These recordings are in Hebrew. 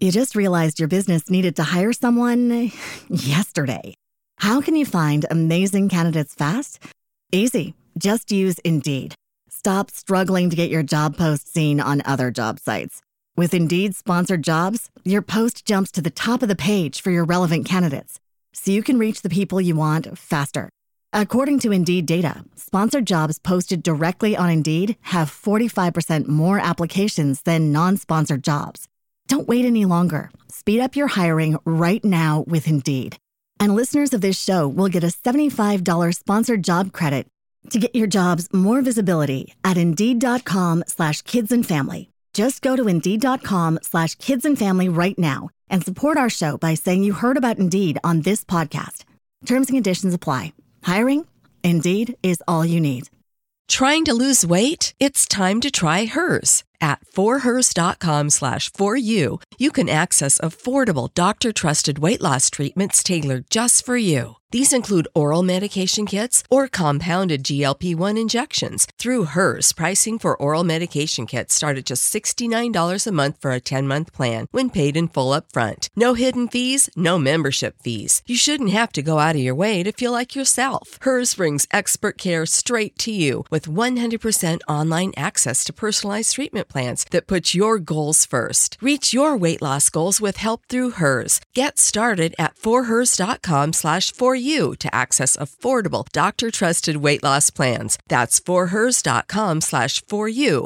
You just realized your business needed to hire someone yesterday. How can you find amazing candidates fast? Easy. Just use Indeed. Stop struggling to get your job post seen on other job sites. With Indeed sponsored jobs, your post jumps to the top of the page for your relevant candidates, so you can reach the people you want faster. According to Indeed data, sponsored jobs posted directly on Indeed have 45% more applications than non-sponsored jobs. Don't wait any longer. Speed up your hiring right now with Indeed. And listeners of this show will get a $75 sponsored job credit to get your jobs more visibility at Indeed.com/kidsandfamily. Just go to Indeed.com/kidsandfamily right now and support our show by saying you heard about Indeed on this podcast. Terms and conditions apply. Hiring? Indeed is all you need. Trying to lose weight? It's time to try Hers. At forhers.com/4u, you can access affordable, doctor-trusted weight loss treatments tailored just for you. These include oral medication kits or compounded GLP-1 injections. Through Hers, pricing for oral medication kits start at just $69 a month for a 10-month plan when paid in full upfront. No hidden fees, no membership fees. You shouldn't have to go out of your way to feel like yourself. Hers brings expert care straight to you with 100% online access to personalized treatment plans that put your goals first. Reach your weight loss goals with help through Hers. Get started at forhers.com/4u to access affordable, doctor-trusted weight loss plans. That's forhers.com/4u,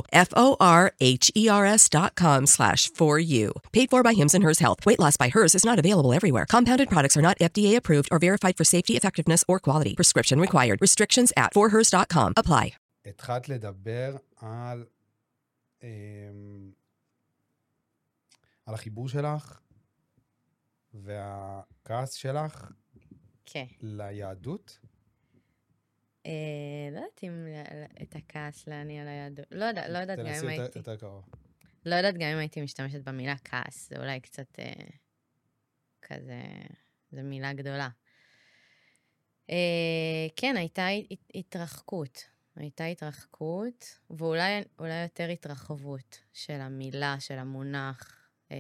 forhers.com/4u. Paid for by Hims and Hers Health. Weight loss by Hers is not available everywhere. Compounded products are not FDA approved or verified for safety, effectiveness, or quality. Prescription required. Restrictions at forhers.com apply. התחלת לדבר על החיבור שלך והכעס שלך ליהדות? לא יודעת אם את הכעס להניע ליהדות. לא יודעת גם אם הייתי... יותר קרוב. לא יודעת גם אם הייתי משתמשת במילה כעס. זה אולי קצת כזה... זו מילה גדולה. כן, הייתה התרחקות. ואולי יותר התרחבות של המילה, של המונח,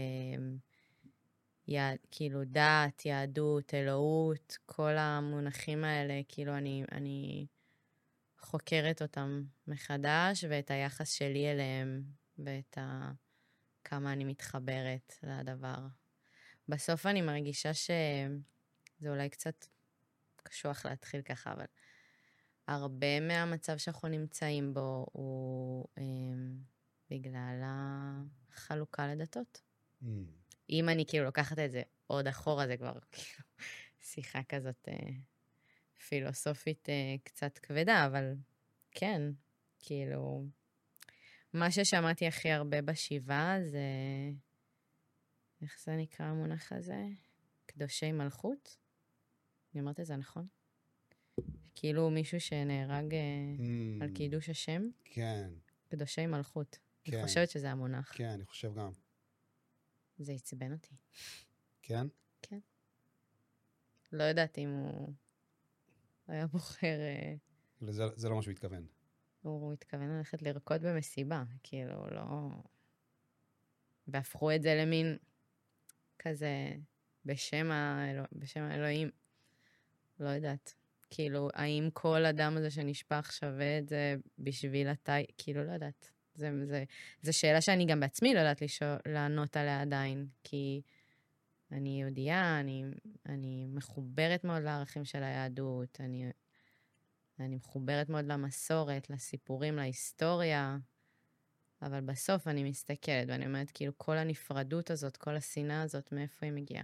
כאילו דת, יהדות, אלוהות, כל המונחים האלה, כאילו אני חוקרת אותם מחדש, ואת היחס שלי אליהם, ואת כמה אני מתחברת לדבר. בסוף אני מרגישה שזה אולי קצת קשוח להתחיל ככה, אבל הרבה מהמצב שאנחנו נמצאים בו הוא בגלל החלוקה לדתות. אם אני כאילו לוקחת את זה עוד אחורה, זה כבר כאילו שיחה כזאת פילוסופית קצת כבדה, אבל כן, כאילו, מה ששמעתי הכי הרבה בשבעה זה, איך זה נקרא המונח הזה? קדושי מלכות? אני אומרת את זה נכון? כאילו מישהו שנהרג על קידוש השם? כן. קדושי מלכות. כן. אני חושבת שזה המונח. כן, אני חושב גם. זה יצבן אותי. כן? כן. לא יודעת אם הוא היה בוחר... זה לא מה שהוא התכוון. הוא התכוון ללכת לרקוד במסיבה, כאילו לא... והפכו את זה למין כזה בשם האלוהים. לא יודעת. כאילו, האם כל אדם הזה שנשפך שווה את זה בשביל כאילו, לא יודעת. זו שאלה שאני גם בעצמי לא יודעת לענות עליה עדיין, כי אני יהודייה, אני מחוברת מאוד לערכים של היהדות, אני מחוברת מאוד למסורת, לסיפורים, להיסטוריה, אבל בסוף אני מסתכלת, ואני אומרת, כאילו, כל הנפרדות הזאת, כל השנאה הזאת, מאיפה היא מגיעה?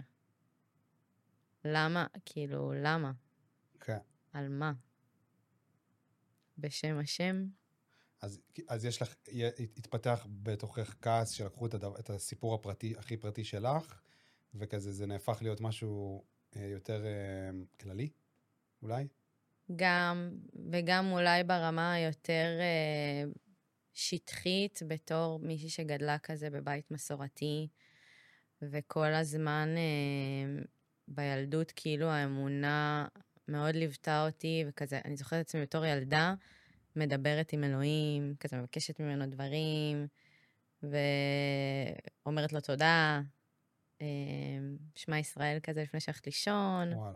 למה? כאילו, למה? כן. על מה? בשם השם? אז יש לך, התפתח בתוכך כעס שלקחו את הסיפור הפרטי, הכי פרטי שלך, וכזה זה נהפך להיות משהו יותר כללי, אולי? גם, וגם אולי ברמה יותר שטחית, בתור מישהי שגדלה כזה בבית מסורתי, וכל הזמן בילדות כאילו האמונה מאוד ליוותה אותי, וכזה, אני זוכרת את עצמי בתור ילדה, מדברת עם אלוהים, כזה מבקשת ממנו דברים, ואומרת לו תודה, שמע ישראל כזה לפני שהלכת לישון, וואלה.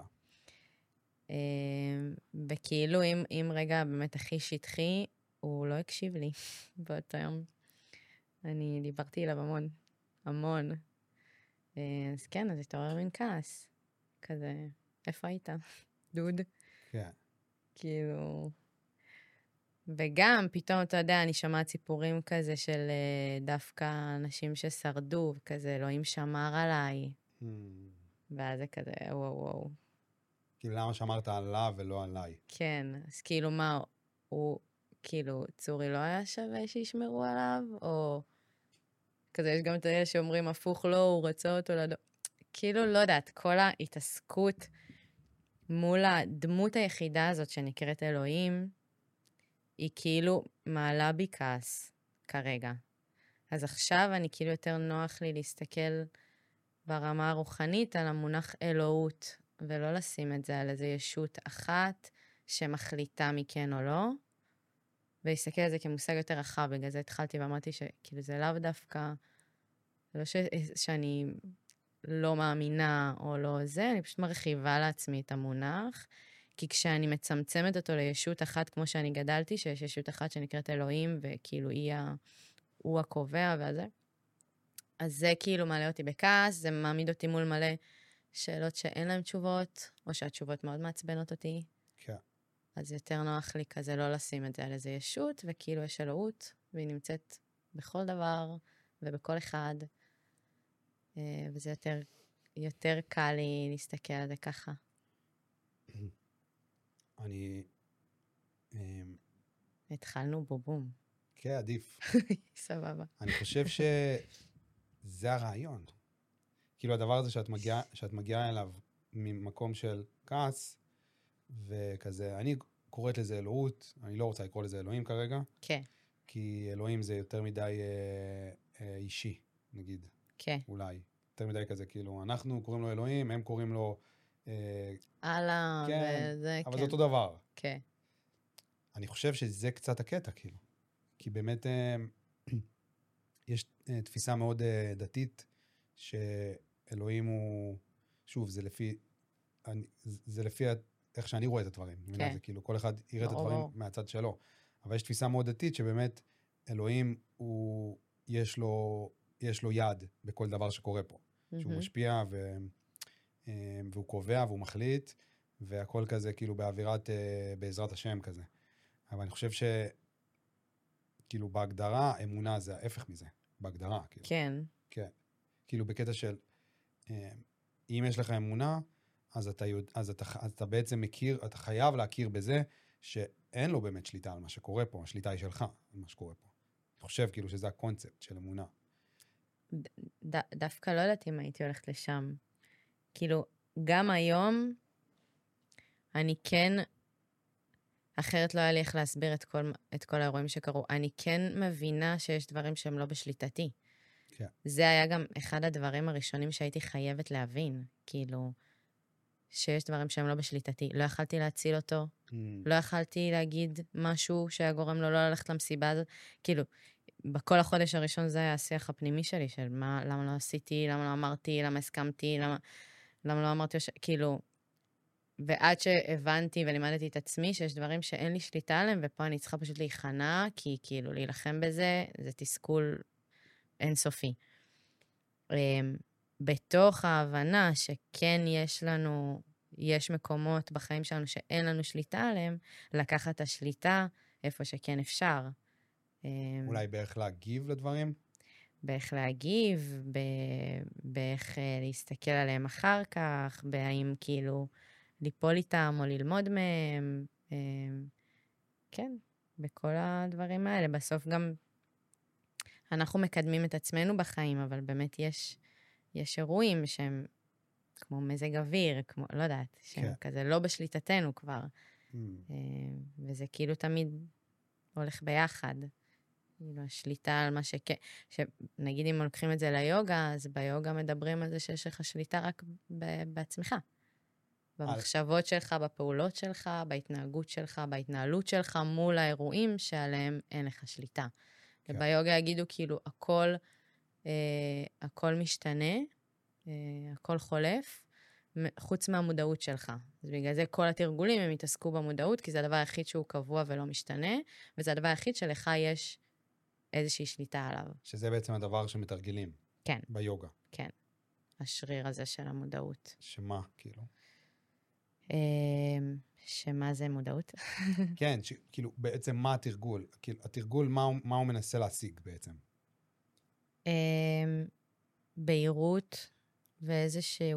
וכאילו אם רגע באמת הכי שטחי, הוא לא הקשיב לי באותו יום. אני דיברתי אליו המון. אז כן, אז התעורר מין כעס. כזה, איפה היית? דוד? כן. כאילו... וגם, פתאום, אתה יודע, אני שומעת סיפורים כזה של דווקא אנשים ששרדו, וכזה, אלוהים שמר עליי. ואז זה כזה, וואו. כאילו, למה שאמרת עליו ולא עליי? כן, אז כאילו מה, הוא, כאילו, צורי לא היה שווה שישמרו עליו, או כזה, יש גם את האלה שאומרים, הפוך לא, הוא רצה אותו לדו... כאילו, לא יודעת, כל ההתעסקות מול הדמות היחידה הזאת שנקראת אלוהים, היא כאילו מעלה בי כעס כרגע. אז עכשיו אני כאילו יותר נוח לי להסתכל ברמה הרוחנית על המונח אלוהות, ולא לשים את זה על איזו ישות אחת שמחליטה מכן או לא, ולהסתכל על זה כמושג יותר רחב. בגלל זה התחלתי ואמרתי שכאילו זה לאו דווקא, זה לא שאני לא מאמינה או לא זה, אני פשוט מרחיבה לעצמי את המונח, כי כשאני מצמצמת אותו לישות אחת, כמו שאני גדלתי, שיש ישות אחת שנקראת אלוהים, וכאילו הוא הקובע והזה, אז זה כאילו מעלה אותי בכעס, זה מעמיד אותי מול מלא שאלות שאין להן תשובות, או שהתשובות מאוד מעצבנות אותי. כן. אז יותר נוח לי כזה לא לשים את זה על איזה ישות, וכאילו יש אלוהות, והיא נמצאת בכל דבר ובכל אחד, וזה יותר קל לי להסתכל על זה ככה. אני... התחלנו בובום. כן, עדיף. סבבה. אני חושב שזה הרעיון. כאילו, הדבר הזה שאת מגיעה אליו ממקום של כעס, וכזה, אני קוראת לזה אלוהות, אני לא רוצה לקרוא לזה אלוהים כרגע. כן. כי אלוהים זה יותר מדי אישי, נגיד. כן. אולי. יותר מדי כזה, כאילו, אנחנו קוראים לו אלוהים, הם קוראים לו... הלאה, כן, וזה, אבל כן. זה אותו דבר. כן. אני חושב שזה קצת הקטע, כאילו. כי באמת יש תפיסה מאוד דתית, שאלוהים הוא... שוב, זה לפי איך שאני רואה את הדברים. כן. זה כאילו, כל אחד יראה את הדברים מהצד שלו. אבל יש תפיסה מאוד דתית שבאמת אלוהים יש לו יד בכל דבר שקורה פה. שהוא משפיע והוא קובע והוא מחליט, והכל כזה כאילו בעזרת השם כזה. אבל אני חושב כאילו בהגדרה, אמונה זה ההפך מזה. בהגדרה, כאילו. כן. כן. כאילו בקטע של, אם יש לך אמונה, אז אתה בעצם מכיר, אתה חייב להכיר בזה שאין לו באמת שליטה על מה שקורה פה, השליטה היא שלך על מה שקורה פה. אני חושב כאילו שזה הקונספט של אמונה. דווקא לא יודעת אם הייתי הולכת לשם. כאילו, גם היום, אני כן, אחרת לא היה לי איך להסביר את כל האירועים שקרו. אני כן מבינה שיש דברים שהם לא בשליטתי. כן. זה היה גם אחד הדברים הראשונים שהייתי חייבת להבין. כאילו, שיש דברים שהם לא בשליטתי. לא יכלתי להציל אותו, לא יכלתי להגיד משהו שהיה גורם לו לא ללכת למסיבה הזאת. כאילו, בכל החודש הראשון זה היה השיח הפנימי שלי, של למה לא עשיתי, למה לא אמרתי, למה הסכמתי, למה לא אמרתי, כאילו, ועד שהבנתי ולימדתי את עצמי שיש דברים שאין לי שליטה עליהם, ופה אני צריכה פשוט להיכנע, כי כאילו להילחם בזה, זה תסכול אינסופי. בתוך ההבנה שכן יש מקומות בחיים שלנו שאין לנו שליטה עליהם, לקחת את השליטה איפה שכן אפשר. אולי באיך להגיב לדברים? באיך להגיב, באיך להסתכל עליהם אחר כך, בהאם כאילו ליפול איתם או ללמוד מהם. כן, בכל הדברים האלה. בסוף גם אנחנו מקדמים את עצמנו בחיים, אבל באמת יש אירועים שהם כמו מזג אוויר, כמו, לא יודעת, שהם כזה לא בשליטתנו כבר. וזה כאילו תמיד הולך ביחד. כאילו, השליטה על מה נגיד אם לוקחים את זה ליוגה, אז ביוגה מדברים על זה שיש לך שליטה רק בעצמך. במחשבות שלך, בפעולות שלך, בהתנהגות שלך, בהתנהלות שלך מול האירועים שעליהם אין לך שליטה. וביוגה יגידו כאילו, הכל משתנה, הכל חולף, חוץ מהמודעות שלך. אז בגלל זה כל התרגולים הם יתעסקו במודעות, כי זה הדבר היחיד שהוא קבוע ולא משתנה, וזה הדבר היחיד שלך יש איזושהי שליטה עליו. שזה בעצם הדבר שמתרגלים. כן. ביוגה. כן. השריר הזה של המודעות. שמה, כאילו? שמה זה מודעות? כן, כאילו, בעצם מה התרגול? כאילו, התרגול, מה הוא מנסה להשיג בעצם? בהירות ואיזושהי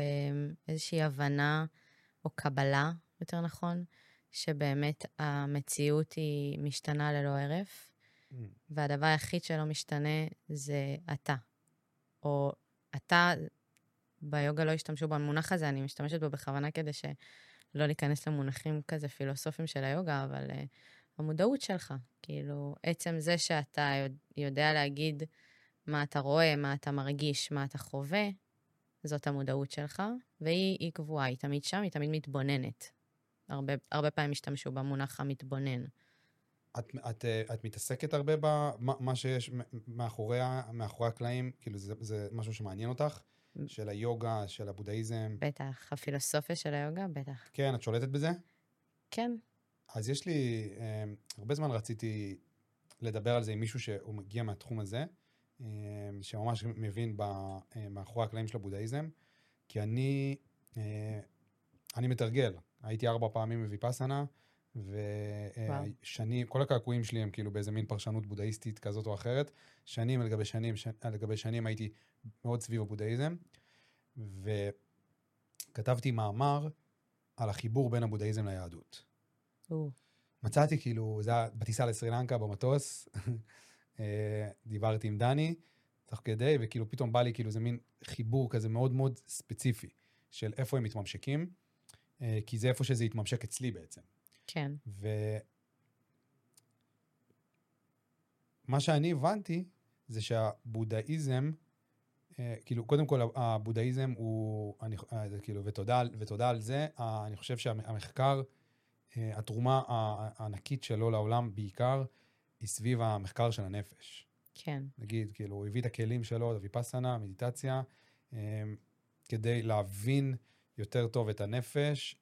הבנה או קבלה, יותר נכון, שבאמת המציאות היא משתנה ללא הרף, והדבר היחיד שלא משתנה זה אתה. או אתה, ביוגה לא השתמשו במונח הזה, אני משתמשת בו בכוונה כדי שלא להיכנס למונחים כזה פילוסופיים של היוגה, אבל המודעות שלך, כאילו, עצם זה שאתה יודע להגיד מה אתה רואה, מה אתה מרגיש, מה אתה חווה, זאת המודעות שלך, והיא קבועה, היא תמיד שם, היא תמיד מתבוננת. הרבה פעמים השתמשו במונח המתבונן. את מתעסקת הרבה במה שיש מאחורי הקלעים? כאילו זה משהו שמעניין אותך? של היוגה, של הבודהיזם? בטח, הפילוסופיה של היוגה, בטח. כן, את שולטת בזה? כן. אז יש לי, הרבה זמן רציתי לדבר על זה עם מישהו שהוא מגיע מהתחום הזה, שממש מבין מאחורי הקלעים של הבודהיזם, כי אני מתרגל. הייתי 4 פעמים בוויפאסנה, ושנים, כל הקעקועים שלי הם כאילו באיזה מין פרשנות בודהיסטית כזאת או אחרת. שנים על גבי שנים הייתי מאוד סביב הבודהיזם, וכתבתי מאמר על החיבור בין הבודהיזם ליהדות. מצאתי כאילו, זה היה בטיסה לסרי לנקה במטוס, דיברתי עם דני, תוך כדי, וכאילו פתאום בא לי כאילו זה מין חיבור כזה מאוד מאוד ספציפי, של איפה הם מתממשקים, כי זה איפה שזה יתממשק אצלי בעצם. כן. ומה שאני הבנתי, זה שהבודהיזם, כאילו קודם כל הבודהיזם הוא, כאילו, ותודה על זה, אני חושב שהמחקר, התרומה הענקית שלו לעולם בעיקר, היא סביב המחקר של הנפש. כן. נגיד, כאילו, הוא הביא את הכלים שלו, את הוויפאסנה, מדיטציה, כדי להבין יותר טוב את הנפש,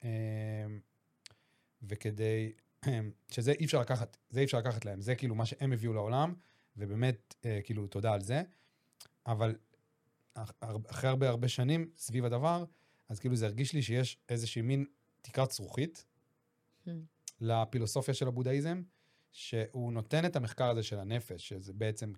וכדי, שזה אי אפשר לקחת להם, זה כאילו מה שהם הביאו לעולם, ובאמת, כאילו, תודה על זה, אבל אחרי הרבה שנים סביב הדבר, אז כאילו זה הרגיש לי שיש איזושהי מין תקרת זכוכית, לפילוסופיה של הבודהיזם, שהוא נותן את המחקר הזה של הנפש, שזה בעצם,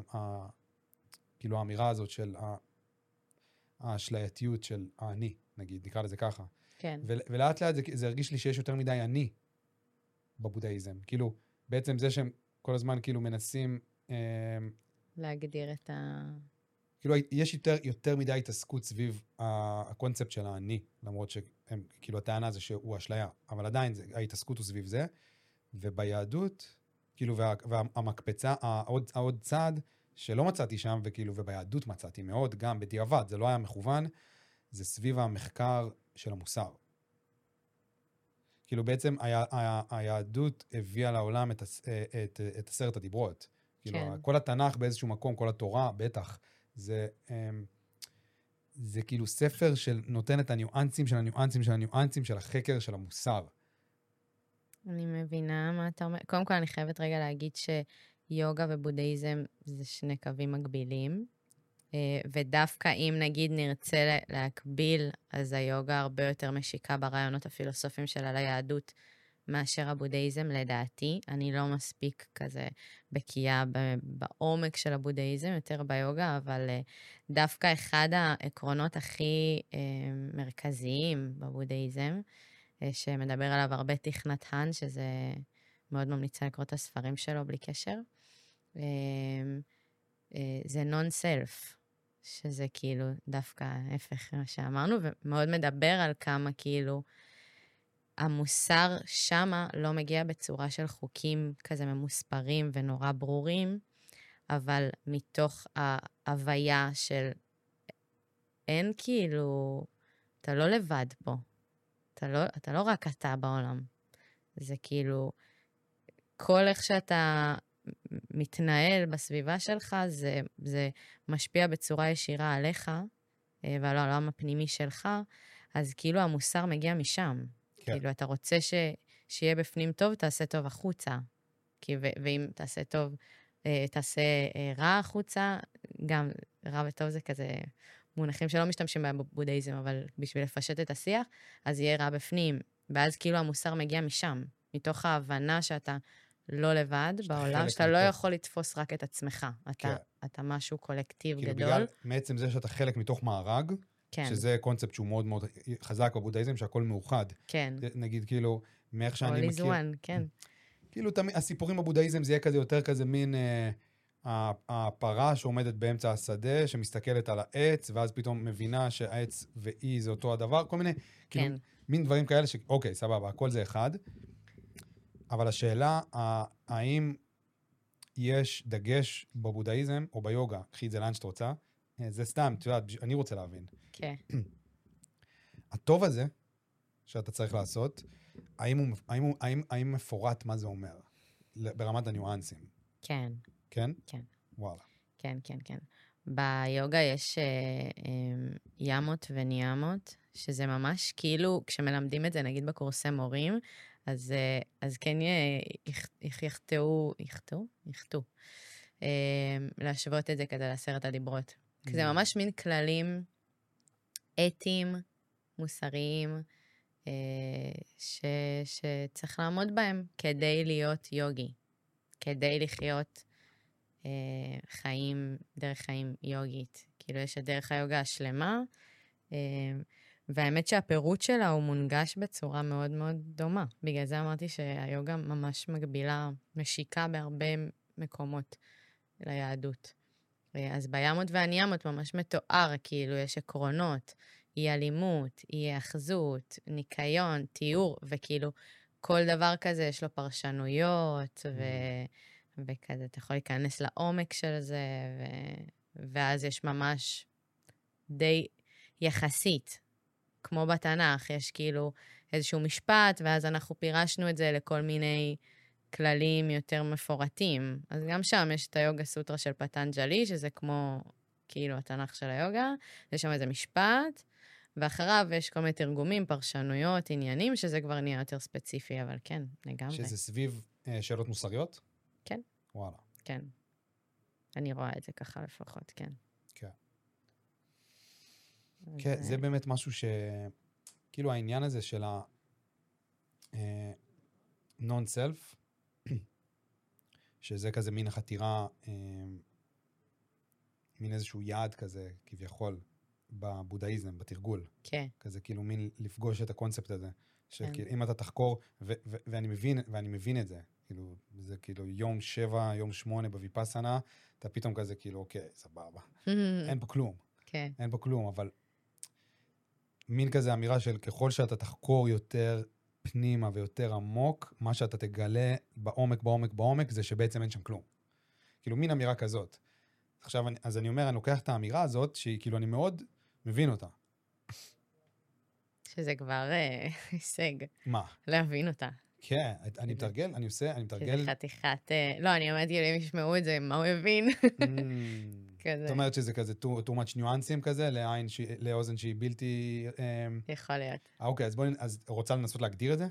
כאילו האמירה הזאת של האשלייתיות של האני, נגיד, נקרא לזה ככה. כן. ולאט לאט זה הרגיש לי שיש יותר מדי אני בבודהיזם. כאילו, בעצם זה שהם כל הזמן כאילו מנסים להגדיר את כאילו, יש יותר מדי התעסקות סביב הקונספט של האני, למרות שהם, כאילו, הטענה זה שהוא אשליה, אבל עדיין ההתעסקות הוא סביב זה, וביהדות, כאילו, והמקפצה, העוד צעד שלא מצאתי שם, וכאילו, וביהדות מצאתי מאוד, גם בדיעבד, זה לא היה מכוון, זה סביב המחקר של המוסר. כאילו, בעצם היהדות הביאה לעולם את 10 הדיברות. כאילו, כל התנ"ך באיזשהו מקום, כל התורה, בטח, זה כאילו ספר של נותן את הניואנסים של הניואנסים של הניואנסים של החקר של המוסר. אני מבינה מה אתה אומר. קודם כל אני חייבת רגע להגיד שיוגה ובודהיזם זה 2 קווים מקבילים, ודווקא אם נגיד נרצה להקביל, אז היוגה הרבה יותר משיקה ברעיונות הפילוסופיים שלה ליהדות, מאשר הבודהיזם, לדעתי. אני לא מספיק כזה בקיאה בעומק של הבודהיזם, יותר ביוגה, אבל דווקא אחד העקרונות הכי מרכזיים בבודהיזם, שמדבר עליו הרבה תיך נת האן, שזה מאוד ממליצה לקרוא את הספרים שלו בלי קשר, זה non-self, שזה כאילו דווקא ההפך מה שאמרנו, ומאוד מדבר על כמה כאילו, המוסר שמה לא מגיע בצורה של חוקים כזה ממוספרים ונורא ברורים, אבל מתוך ההוויה של אין כאילו, אתה לא לבד פה. אתה לא רק אתה בעולם. זה כאילו, כל איך שאתה מתנהל בסביבה שלך, זה משפיע בצורה ישירה עליך, והעולם הפנימי שלך, אז כאילו המוסר מגיע משם. כן. כאילו, אתה רוצה שיהיה בפנים טוב, תעשה טוב החוצה. ואם תעשה טוב, תעשה רע החוצה, גם רע וטוב זה כזה מונחים שלא משתמשים בהם בבודהיזם, אבל בשביל לפשט את השיח, אז יהיה רע בפנים. ואז כאילו המוסר מגיע משם, מתוך ההבנה שאתה לא לבד בעולם, שאתה לא יכול לתפוס רק את עצמך. אתה משהו קולקטיב כאילו גדול. בגלל, מעצם זה שאתה חלק מתוך מארג, כן. שזה קונספט שהוא מאוד מאוד חזק בבודהיזם, שהכל מאוחד. כן. נגיד כאילו, מאיך שאני מכיר... All is one, כן. כאילו, הסיפורים בבודהיזם זה יהיה כזה יותר כזה מין הפרה שעומדת באמצע השדה, שמסתכלת על העץ, ואז פתאום מבינה שהעץ ואי זה אותו הדבר, כל מיני, כאילו, כן. מין דברים כאלה אוקיי, סבבה, הכל זה אחד. אבל השאלה, האם יש דגש בבודהיזם או ביוגה, קחי את זה לאן שאת רוצה, זה סתם, את יודעת, אני רוצה להבין. כן. הטוב הזה שאתה צריך לעשות, האם מפורט מה זה אומר? ברמת הניואנסים. כן. כן? כן. וואלה. כן, כן, כן. ביוגה יש ימות וניאמות, שזה ממש כאילו, כשמלמדים את זה, נגיד בקורסי מורים, אז כן יחתו, להשוות את זה כזה ל10 הדיברות. כי זה ממש מין כללים אתיים, מוסריים, שצריך לעמוד בהם כדי להיות יוגי, כדי לחיות דרך חיים יוגית. כאילו יש את דרך היוגה השלמה, והאמת שהפירוט שלה הוא מונגש בצורה מאוד מאוד דומה. בגלל זה אמרתי שהיוגה ממש מגבילה, משיקה בהרבה מקומות ליהדות. אז בימות והניאמות ממש מתואר, כאילו יש עקרונות, אי אלימות, אי אחזות, ניקיון, תיאור, וכאילו כל דבר כזה יש לו פרשנויות, וכזה אתה יכול להיכנס לעומק של זה, ואז יש ממש די יחסית, כמו בתנ"ך, יש כאילו איזשהו משפט, ואז אנחנו פירשנו את זה לכל מיני כללים יותר מפורטים. אז גם שם יש את היוגה סוטרה של פטנג'לי, שזה כמו כאילו התנ"ך של היוגה, יש שם איזה משפט, ואחריו יש כל מיני תרגומים, פרשנויות, עניינים, שזה כבר נהיה יותר ספציפי, אבל כן, לגמרי. שזה סביב שאלות מוסריות? כן. וואלה. כן. אני רואה את זה ככה לפחות, כן. כן. כן, זה באמת משהו כאילו העניין הזה של non-self, שזה כזה מין החתירה, מין איזשהו יעד כזה, כביכול, בבודהיזם, בתרגול. כן. כזה כאילו מין לפגוש את הקונספט הזה. שאם אתה תחקור, ואני מבין את זה, כאילו, זה כאילו יום 7, יום 8 בויפאסנה, אתה פתאום כזה כאילו, אוקיי, סבבה. אין פה כלום. כן. אין פה כלום, אבל מין כזה אמירה של ככל שאתה תחקור יותר פנימה ויותר עמוק, מה שאתה תגלה בעומק, זה שבעצם אין שם כלום. כאילו, מין אמירה כזאת. עכשיו, אז אני אומר, אני לוקח את האמירה הזאת, שהיא כאילו, אני מאוד מבין אותה. שזה כבר הישג. מה? להבין אותה. כן, אני מתרגל, אני מתרגל. שזה חתיכת... לא, אני אומרת, אם ישמעו את זה, מה הוא הבין? זאת אומרת שזה כזה too much ניואנסים כזה, לאוזן שהיא בלתי... יכול להיות. אוקיי, אז רוצה לנסות להגדיר את זה?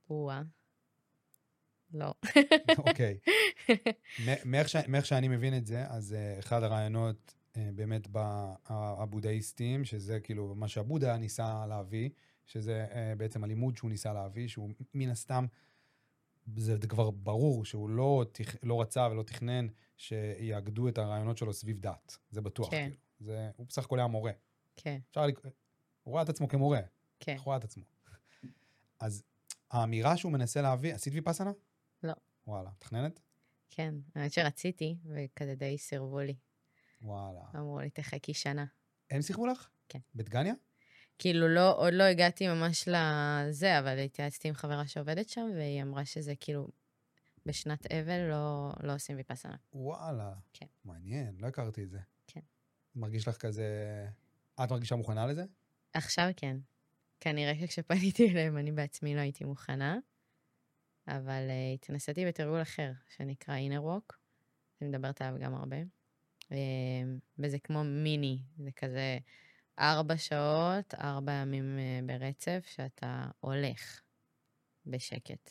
לא. אוקיי. מאיך שאני מבין את זה, אז אחד הרעיונות באמת הבודהיסטים, שזה כאילו מה שהבודה ניסה להביא, שזה בעצם הלימוד שהוא ניסה להביא, שהוא מן הסתם, זה כבר ברור שהוא לא רצה ולא תכנן שיאגדו את הרעיונות שלו סביב דת. זה בטוח. כן. כאילו. הוא בסך הכל היה מורה. כן. הוא רואה את עצמו כמורה. כן. הוא רואה את עצמו. אז האמירה שהוא מנסה להביא, עשית ויפאסנה? לא. וואלה, תכננת? כן, האמת שרציתי, וכזה די סירבו לי. וואלה. אמרו לי, תחכי שנה. הם שיחו לך? כן. בדגניה? כאילו, עוד לא הגעתי ממש לזה, אבל התייעצתי עם חברה שעובדת שם, והיא אמרה שזה כאילו, בשנת אבל לא עושים ויפאסנה. וואלה. כן. מעניין, לא הכרתי את זה. כן. מרגיש לך כזה... את מרגישה מוכנה לזה? עכשיו כן. כנראה שכשפניתי אליהם, אני בעצמי לא הייתי מוכנה, אבל התנסיתי בתרגול אחר, שנקרא inner walk, אני מדברת עליו גם הרבה, וזה כמו מיני, זה כזה 4 שעות, 4 ימים ברצף, שאתה הולך בשקט.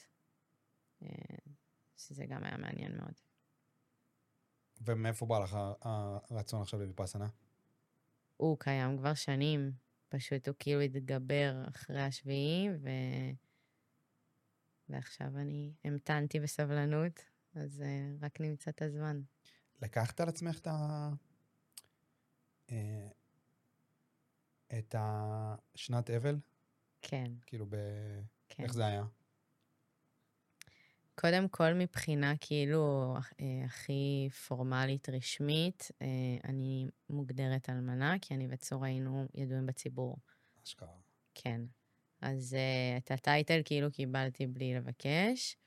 שזה גם היה מעניין מאוד. ומאיפה בא לך הרצון עכשיו לויפאסנה? הוא קיים כבר שנים, פשוט הוא כאילו התגבר אחרי השביעי, ועכשיו אני המתנתי בסבלנות, אז רק נמצא את הזמן. לקחת על עצמך את השנת אבל? כן. כאילו כן. איך זה היה? קודם כל, מבחינה כאילו הכי פורמלית, רשמית, אני מוגדרת אלמנה, כי אני וצור היינו ידועים בציבור. אשכרה. כן. אז את הטייטל כאילו קיבלתי בלי לבקש,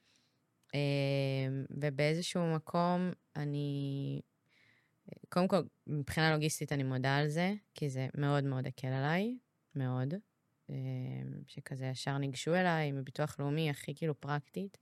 ובאיזשהו מקום אני, קודם כל, מבחינה לוגיסטית אני מודה על זה, כי זה מאוד מאוד הקל עליי, מאוד, שכזה ישר ניגשו אליי, מביטוח לאומי, הכי כאילו פרקטית.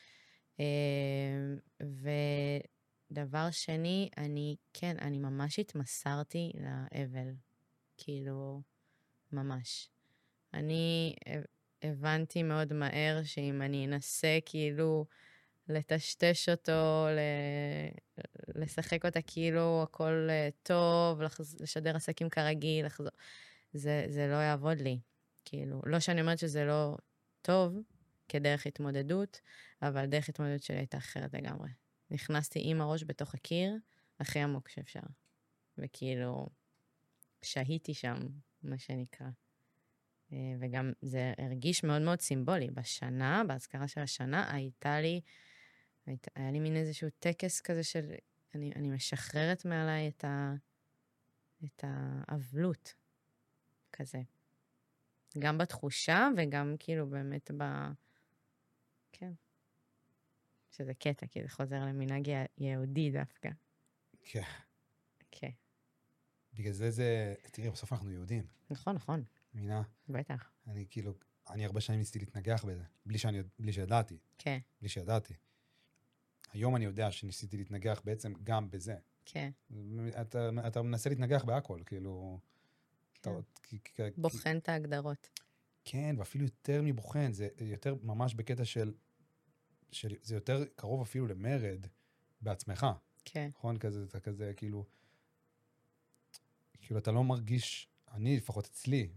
ודבר שני, אני ממש התמסרתי לאבל, כאילו, ממש. אני הבנתי מאוד מהר שאם אני אנסה כאילו לטשטש אותו, לשחק אותה כאילו הכל טוב, לשדר עסקים כרגיל, זה לא יעבוד לי. כאילו, לא שאני אומרת שזה לא טוב כדרך התמודדות, אבל דרך התמודדות שלי הייתה אחרת לגמרי. נכנסתי עם הראש בתוך הקיר, הכי עמוק שאפשר. וכאילו, שהיתי שם, מה שנקרא. וגם זה הרגיש מאוד מאוד סימבולי. בשנה, בהזכרה של השנה, היה לי מין איזשהו טקס כזה של, אני משחררת מעליי את האבלות, כזה. גם בתחושה וגם כאילו באמת כן. שזה קטע, כי זה חוזר למנהג יהודי דווקא. כן. כן. בגלל זה, תראי, בסוף אנחנו יהודים. נכון, נכון. מינה? בטח. אני הרבה שנים ניסיתי להתנגח בזה, בלי שידעתי. כן. בלי שידעתי. היום אני יודע שניסיתי להתנגח בעצם גם בזה. כן. אתה מנסה להתנגח בהכל, כאילו... כן. בוחן את ההגדרות. כן, ואפילו יותר מבוחן, זה יותר ממש בקטע של זה יותר קרוב אפילו למרד בעצמך. כן. נכון? אתה כזה, כאילו, אתה לא מרגיש, אני לפחות אצלי,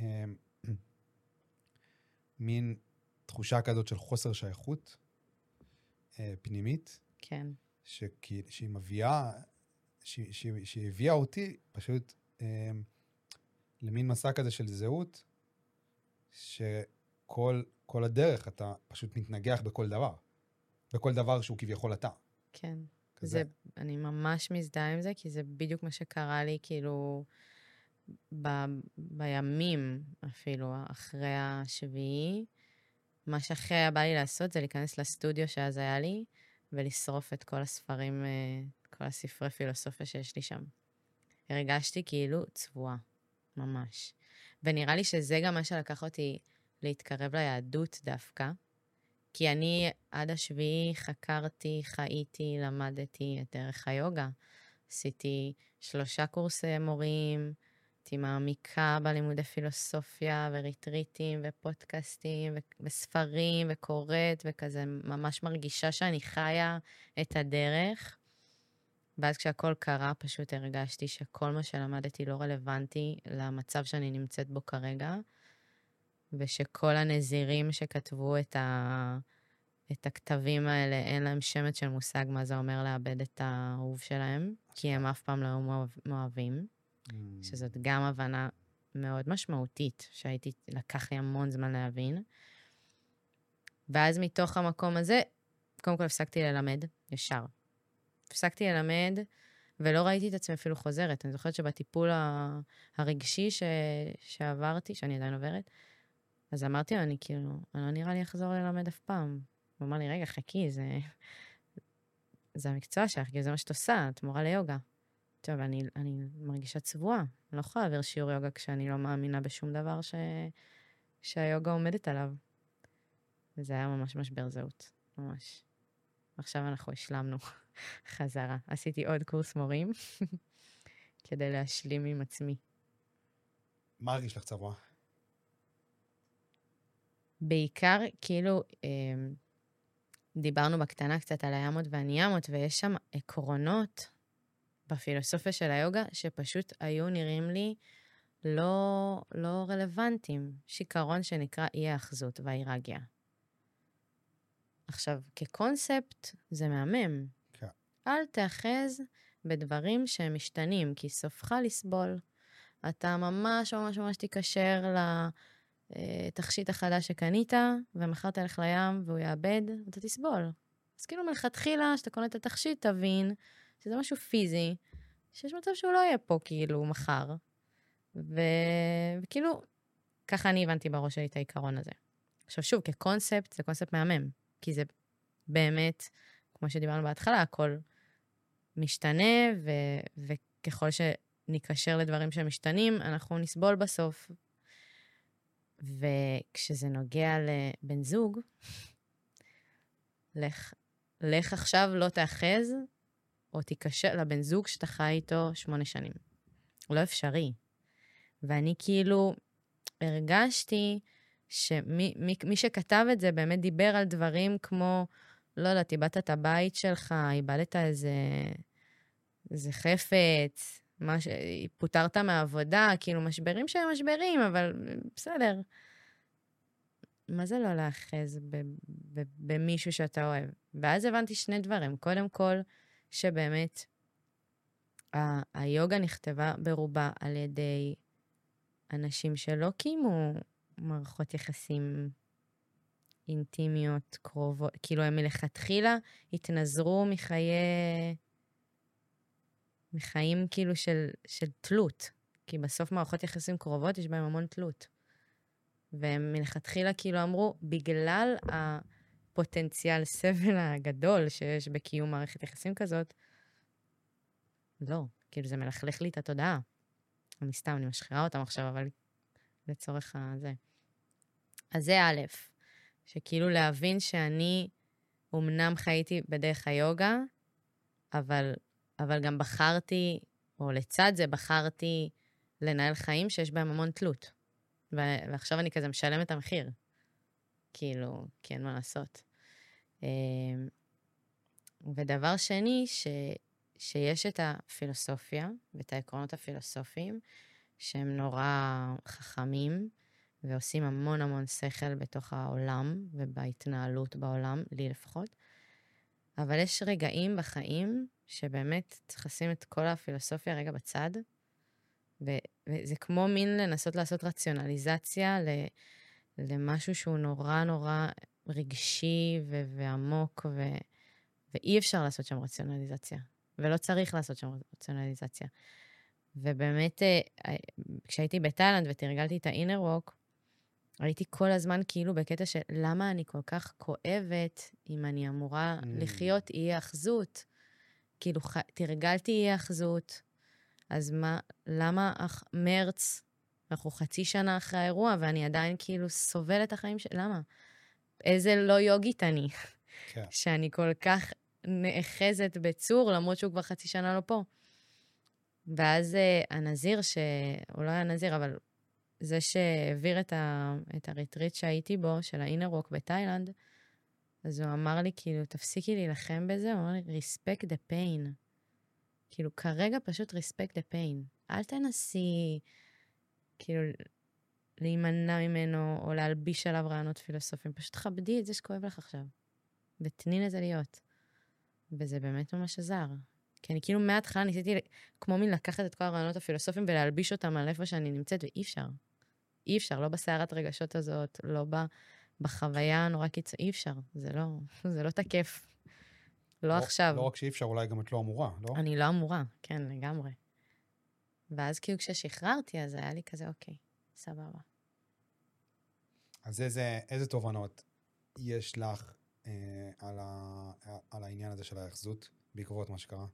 מין תחושה כזאת של חוסר שייכות פנימית. כן. שהיא מביאה, שהיא הביאה אותי פשוט למין מסע כזה של זהות, שכל הדרך אתה פשוט מתנגח בכל דבר. בכל דבר שהוא כביכול אתה. כן. זה, אני ממש מזדהה עם זה, כי זה בדיוק מה שקרה לי, כאילו, בימים אפילו, אחרי השביעי. מה שאחרי היה בא לי לעשות, זה להיכנס לסטודיו שאז היה לי, ולשרוף את כל הספרים, כל הספרי פילוסופיה שיש לי שם. הרגשתי כאילו צבועה, ממש. ונראה לי שזה גם מה שלקח אותי להתקרב ליהדות דווקא, כי אני עד השביעי חקרתי, חייתי, למדתי את דרך היוגה. עשיתי 3 קורסי מורים, הייתי מעמיקה בלימודי פילוסופיה וריטריטים ופודקאסטים וספרים וקוראת וכזה, ממש מרגישה שאני חיה את הדרך. ואז כשהכל קרה, פשוט הרגשתי שכל מה שלמדתי לא רלוונטי למצב שאני נמצאת בו כרגע, ושכל הנזירים שכתבו את הכתבים האלה, אין להם שמץ של מושג מה זה אומר לאבד את האהוב שלהם, כי הם אף פעם לא היו מאוהבים, שזאת גם הבנה מאוד משמעותית, לקח לי המון זמן להבין. ואז מתוך המקום הזה, קודם כל הפסקתי ללמד, ישר. הפסקתי ללמד, ולא ראיתי את עצמי אפילו חוזרת. אני זוכרת שבטיפול הרגשי שעברתי, שאני עדיין עוברת, אז אמרתי לו, אני לא נראה לי אחזור ללמד אף פעם. הוא אמר לי, רגע, חכי, זה המקצוע שלך, כי זה מה שאת עושה, את מורה ליוגה. טוב, אני מרגישה צבועה, אני לא יכולה להעביר שיעור יוגה כשאני לא מאמינה בשום דבר שהיוגה עומדת עליו. וזה היה ממש משבר זהות, ממש. עכשיו אנחנו השלמנו חזרה. עשיתי עוד קורס מורים, כדי להשלים עם עצמי. מה הרגיש לך צבוע? בעיקר, כאילו, דיברנו בקטנה קצת על הימות והניאמות, ויש שם עקרונות בפילוסופיה של היוגה, שפשוט היו נראים לי לא רלוונטיים. יש עיקרון שנקרא אי האחזות והאירגיה. עכשיו, כקונספט זה מהמם. כן. אל תאחז בדברים שהם משתנים, כי סופך לסבול. אתה ממש ממש ממש תיקשר לתכשיט החדש שקנית, ומחר תלך לים והוא יאבד, אתה תסבול. אז כאילו מלכתחילה, שאתה קונה את התכשיט, תבין שזה משהו פיזי, שיש מצב שהוא לא יהיה פה כאילו מחר. וכאילו, ככה אני הבנתי בראש שלי את העיקרון הזה. עכשיו שוב, כקונספט, זה קונספט מהמם, כי זה באמת, כמו שדיברנו בהתחלה, הכל משתנה, וככל שניקשר לדברים שמשתנים, אנחנו נסבול בסוף. וכשזה נוגע לבן זוג, לך עכשיו לא תאחז, או תיקשר לבן זוג שאתה חי איתו 8 שנים. לא אפשרי. ואני כאילו הרגשתי שמי שכתב את זה באמת דיבר על דברים כמו, לא יודעת, איבדת את הבית שלך, איבדת איזה חפץ, פוטרת מהעבודה, כאילו משברים שהם משברים, אבל בסדר. מה זה לא לאחז במישהו שאתה אוהב? ואז הבנתי 2 דברים. קודם כל, שבאמת היוגה נכתבה ברובה על ידי אנשים שלא קיימו מערכות יחסים אינטימיות, קרובות, כאילו הם מלכתחילה התנזרו מחיים כאילו של תלות, כי בסוף מערכות יחסים קרובות יש בהם המון תלות. והם מלכתחילה כאילו אמרו, בגלל הפוטנציאל סבל הגדול שיש בקיום מערכת יחסים כזאת, לא, כאילו זה מלכלך לי את התודעה. אני סתם, אני משחירה אותם עכשיו, אבל לצורך הזה. אז זה א', שכאילו להבין שאני אמנם חייתי בדרך היוגה, אבל גם בחרתי, או לצד זה בחרתי לנהל חיים שיש בהם המון תלות. ועכשיו אני כזה משלם את המחיר. כאילו, כי אין מה לעשות. ודבר שני, שיש את הפילוסופיה, ואת העקרונות הפילוסופיים, שהם נורא חכמים, ועושים המון המון שכל בתוך העולם, ובהתנהלות בעולם, לי לפחות. אבל יש רגעים בחיים, שבאמת צריך לשים את כל הפילוסופיה רגע בצד, וזה כמו מין לנסות לעשות רציונליזציה למשהו שהוא נורא נורא רגשי ועמוק, ואי אפשר לעשות שם רציונליזציה. ולא צריך לעשות שם רציונליזציה. ובאמת, כשהייתי בתאילנד ותרגלתי את ה-inner walk, הייתי כל הזמן כאילו בקטע של למה אני כל כך כואבת אם אני אמורה לחיות אי אחזות. כאילו תרגלתי אי אחזות, אז למה מרץ, אנחנו 0.5 שנה אחרי האירוע, ואני עדיין כאילו סובלת החיים למה? איזה לא יוגית אני, כן. שאני כל כך נאחזת בצור, למרות שהוא כבר 0.5 שנה לא פה. ואז הנזיר, הוא לא היה נזיר, אבל זה שהעביר את הריטריט שהייתי בו, של ה-inner walk בתאילנד, אז הוא אמר לי, כאילו, תפסיקי להילחם בזה, הוא אמר לי, respect the pain. כאילו, כרגע פשוט respect the pain. אל תנסי, כאילו, להימנע ממנו, או להלביש עליו רעיונות פילוסופיים. פשוט כבדי את זה שכואב לך עכשיו. ותני לזה להיות. וזה באמת ממש עזר. כי אני כאילו מההתחלה ניסיתי, כמו מין לקחת את כל הרעיונות הפילוסופיים, ולהלביש אותם על איפה שאני נמצאת, ואי אפשר. אי אפשר, לא בסערת רגשות הזאת, לא בחוויה נורא קיצור, אי אפשר. זה לא תקף. לא עכשיו. לא רק שאי אפשר, אולי גם את לא אמורה, לא? אני לא אמורה, כן, לגמרי. ואז כאילו כששחררתי, אז היה לי כזה, אוקיי, סבבה. אז איזה תובנות יש לך על העניין הזה של האחזות, בעקבות מה שקרה?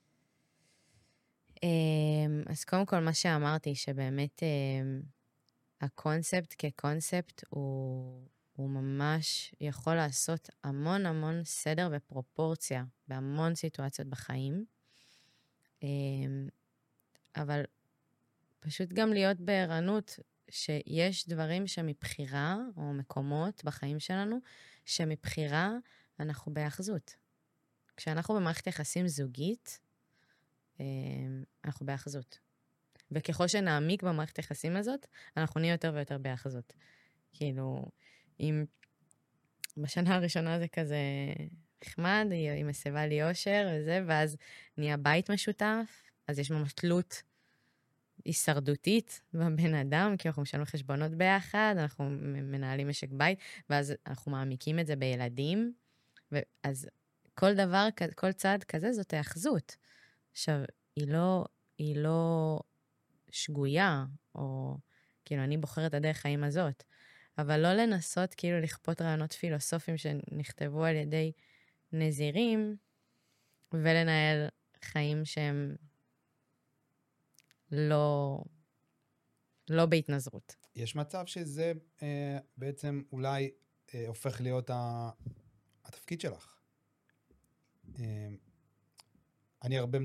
אז קודם כל מה שאמרתי, שבאמת הקונספט כקונספט הוא ממש יכול לעשות המון המון סדר ופרופורציה בהמון סיטואציות בחיים. אבל פשוט גם להיות בערנות, שיש דברים שמבחירה, או מקומות בחיים שלנו, שמבחירה אנחנו בהאחזות. כשאנחנו במערכת יחסים זוגית, אנחנו בהאחזות. וככל שנעמיק במערכת יחסים הזאת, אנחנו נהיה יותר ויותר בהאחזות. כאילו, אם בשנה הראשונה זה כזה נחמד, היא מסבה לי אושר וזה, ואז נהיה בית משותף, אז יש ממש תלות הישרדותית בבן אדם, כי אנחנו משלמים חשבונות ביחד, אנחנו מנהלים משק בית, ואז אנחנו מעמיקים את זה בילדים, אז כל דבר, כל צעד כזה זאת האחזות. עכשיו, היא לא שגויה, או כאילו אני בוחרת הדרך חיים הזאת, אבל לא לנסות כאילו לכפות רעיונות פילוסופיים שנכתבו על ידי נזירים, ולנהל חיים שהם לא בהתנזרות. יש מצב שזה בעצם אולי הופך להיות התפקיד שלך. אני הרבה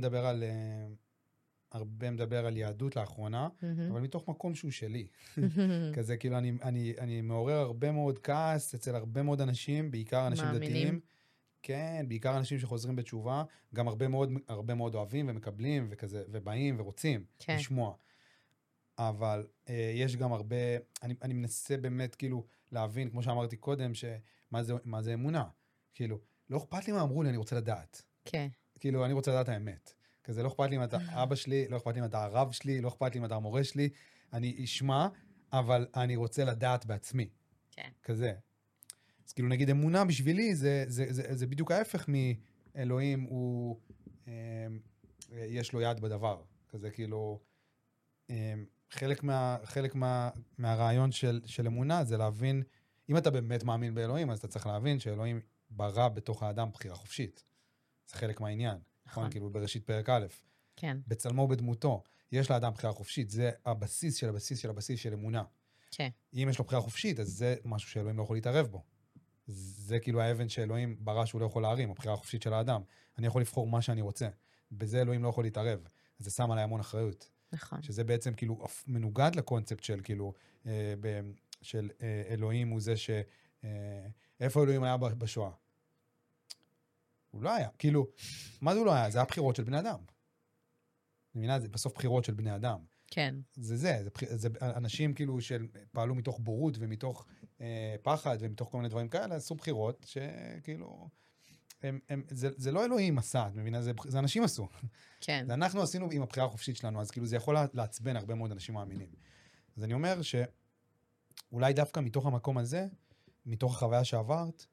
מדבר על יהדות לאחרונה, אבל מתוך מקום שהוא שלי. כזה, כאילו, אני מעורר הרבה מאוד כעס אצל הרבה מאוד אנשים, בעיקר אנשים דתיים. כן, בעיקר אנשים שחוזרים בתשובה, גם הרבה מאוד אוהבים ומקבלים וכזה, ובאים ורוצים לשמוע. אבל יש גם הרבה, אני מנסה באמת כאילו להבין, כמו שאמרתי קודם, מה זה אמונה. כאילו, לא אכפת לי מה אמרו לי, אני רוצה לדעת. כן. כאילו, אני רוצה לדעת האמת. כזה, לא אכפת לי אם אתה אבא שלי, לא אכפת לי אם אתה הרב שלי, לא אכפת לי אם אתה המורה שלי, אני אשמע, אבל אני רוצה לדעת בעצמי. כן. כזה. אז כאילו, נגיד, אמונה בשבילי, זה בדיוק ההפך מאלוהים, הוא, יש לו יד בדבר. כזה, כאילו, חלק מהרעיון של אמונה זה להבין, אם אתה באמת מאמין באלוהים, אז אתה צריך להבין שאלוהים ברא בתוך האדם בחירה חופשית. זה חלק מהעניין. נכון, כאילו בראשית פרק א'. כן. בצלמו ובדמותו. יש לאדם בחירה חופשית. זה הבסיס של הבסיס של הבסיס של אמונה. כן. אם יש לו בחירה חופשית, אז זה משהו שאלוהים לא יכול להתערב בו. זה כאילו האבן שאלוהים ברא שהוא לא יכול להרים, הבחירה החופשית של האדם. אני יכול לבחור מה שאני רוצה. בזה אלוהים לא יכול להתערב. אז זה שם עליי המון אחריות. נכון. שזה בעצם כאילו מנוגד לקונספט של כאילו, של אלוהים הוא זה איפה אלוהים היה בשואה? הוא לא היה. כאילו, מה זה הוא לא היה? זה היה בחירות של בני אדם. מבינה? זה בסוף בחירות של בני אדם. כן. זה אנשים כאילו שפעלו מתוך בורות ומתוך פחד ומתוך כל מיני דברים כאלה, עשו בחירות שכאילו, זה לא אלוהים עשה, את מבינה? זה אנשים עשו. כן. זה אנחנו עשינו עם הבחירה החופשית שלנו, אז כאילו זה יכול לעצבן הרבה מאוד אנשים מאמינים. אז אני אומר שאולי דווקא מתוך המקום הזה, מתוך החוויה שעברת,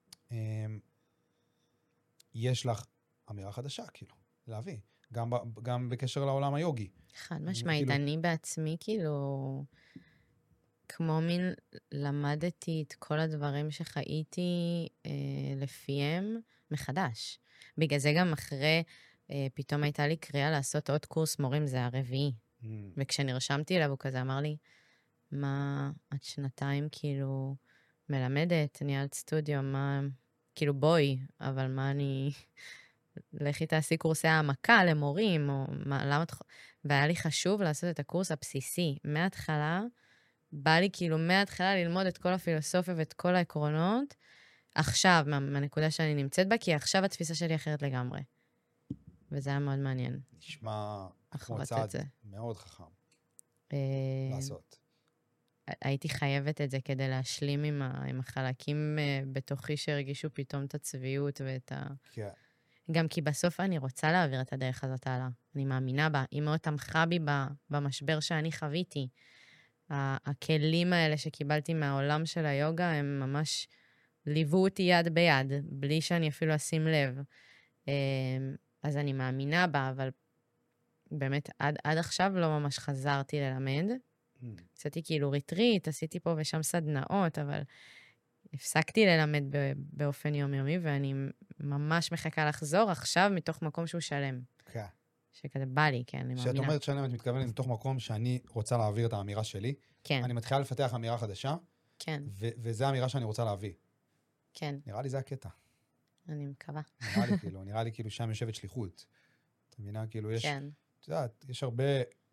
יש לך אמירה חדשה, כאילו, להביא. גם בקשר לעולם היוגי. חד משמעית, אני בעצמי כאילו, כמו מין למדתי את כל הדברים שחייתי לפיהם מחדש. בגלל זה גם אחרי, פתאום הייתה לי קריאה לעשות עוד קורס מורים, זה הרביעי. וכשנרשמתי אליו הוא כזה אמר לי, מה את שנתיים כאילו מלמדת, ניהלת סטודיו, מה, כאילו בואי, אבל מה אני... לכי תעשי קורסי העמקה למורים, או מה, למה... והיה לי חשוב לעשות את הקורס הבסיסי. מההתחלה, בא לי כאילו מההתחלה ללמוד את כל הפילוסופיה ואת כל העקרונות, עכשיו, מהנקודה שאני נמצאת בה, כי עכשיו התפיסה שלי אחרת לגמרי. וזה היה מאוד מעניין. נשמע כמו צעד מאוד חכם לעשות. הייתי חייבת את זה כדי להשלים עם החלקים בתוכי שהרגישו פתאום את הצביעות ואת ה... כן. גם כי בסוף אני רוצה להעביר את הדרך הזאת הלאה. אני מאמינה בה. היא מאוד תמכה בי במשבר שאני חוויתי. הכלים האלה שקיבלתי מהעולם של היוגה, הם ממש ליוו אותי יד ביד, בלי שאני אפילו אשים לב. אז אני מאמינה בה, אבל באמת עד עכשיו לא ממש חזרתי ללמד. עשיתי כאילו ריטריט, עשיתי פה ושם סדנאות, אבל... הפסקתי ללמד באופן יומיומי, ואני ממש מחכה לחזור עכשיו מתוך מקום שהוא שלם. כן. שכזה בא לי, כן, אני מאמינה. כשאת אומרת שלם, את מתכוונת מתוך מקום שאני רוצה להעביר את האמירה שלי. כן. אני מתחילה לפתח אמירה חדשה. כן. וזה האמירה שאני רוצה להביא. כן. נראה לי זה הקטע. אני מקווה. נראה לי כאילו שם יושבת שליחות. אתה מבינה? כאילו יש... כן. את יודעת, יש הרבה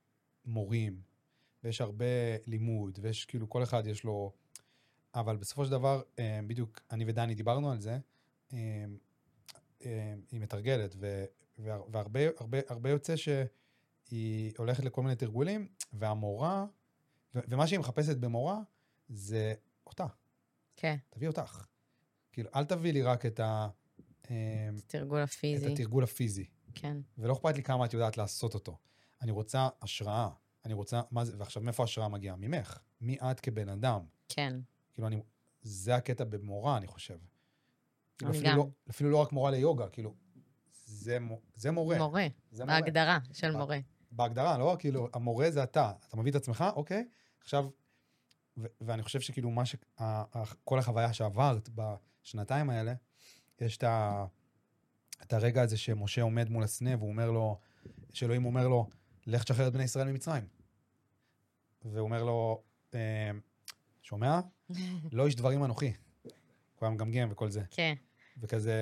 מורים, ויש הרבה לימוד, ויש כאילו כל אחד יש לו... אבל בסופו של דבר, בדיוק אני ודני דיברנו על זה, היא מתרגלת, והרבה יוצא שהיא הולכת לכל מיני תרגולים, והמורה, ומה שהיא מחפשת במורה, זה אותה. כן. תביא אותך. כאילו, אל תביא לי רק את התרגול הפיזי. את התרגול הפיזי. כן. ולא אכפת לי כמה את יודעת לעשות אותו. אני רוצה השראה. אני רוצה, מה זה, ועכשיו מאיפה השראה מגיעה? ממך. מי את כבן אדם. כן. כאילו, זה הקטע במורה, אני חושב. כאילו, אני גם. אפילו לא רק מורה ליוגה, כאילו, זה מורה. מורה. זה בהגדרה של מורה. בהגדרה, לא? כאילו, המורה זה אתה. אתה מביא את עצמך, אוקיי? עכשיו, ואני חושב שכאילו כל החוויה שעברת בשנתיים האלה, יש את הרגע הזה שמשה עומד מול הסנה, והוא אומר לו, שאלוהים אומר לו, לך תשחרר את בני ישראל ממצרים. והוא אומר לו, שומע? לא איש דברים אנוכי. הוא היה מגמגם וכל זה. כן. וכזה,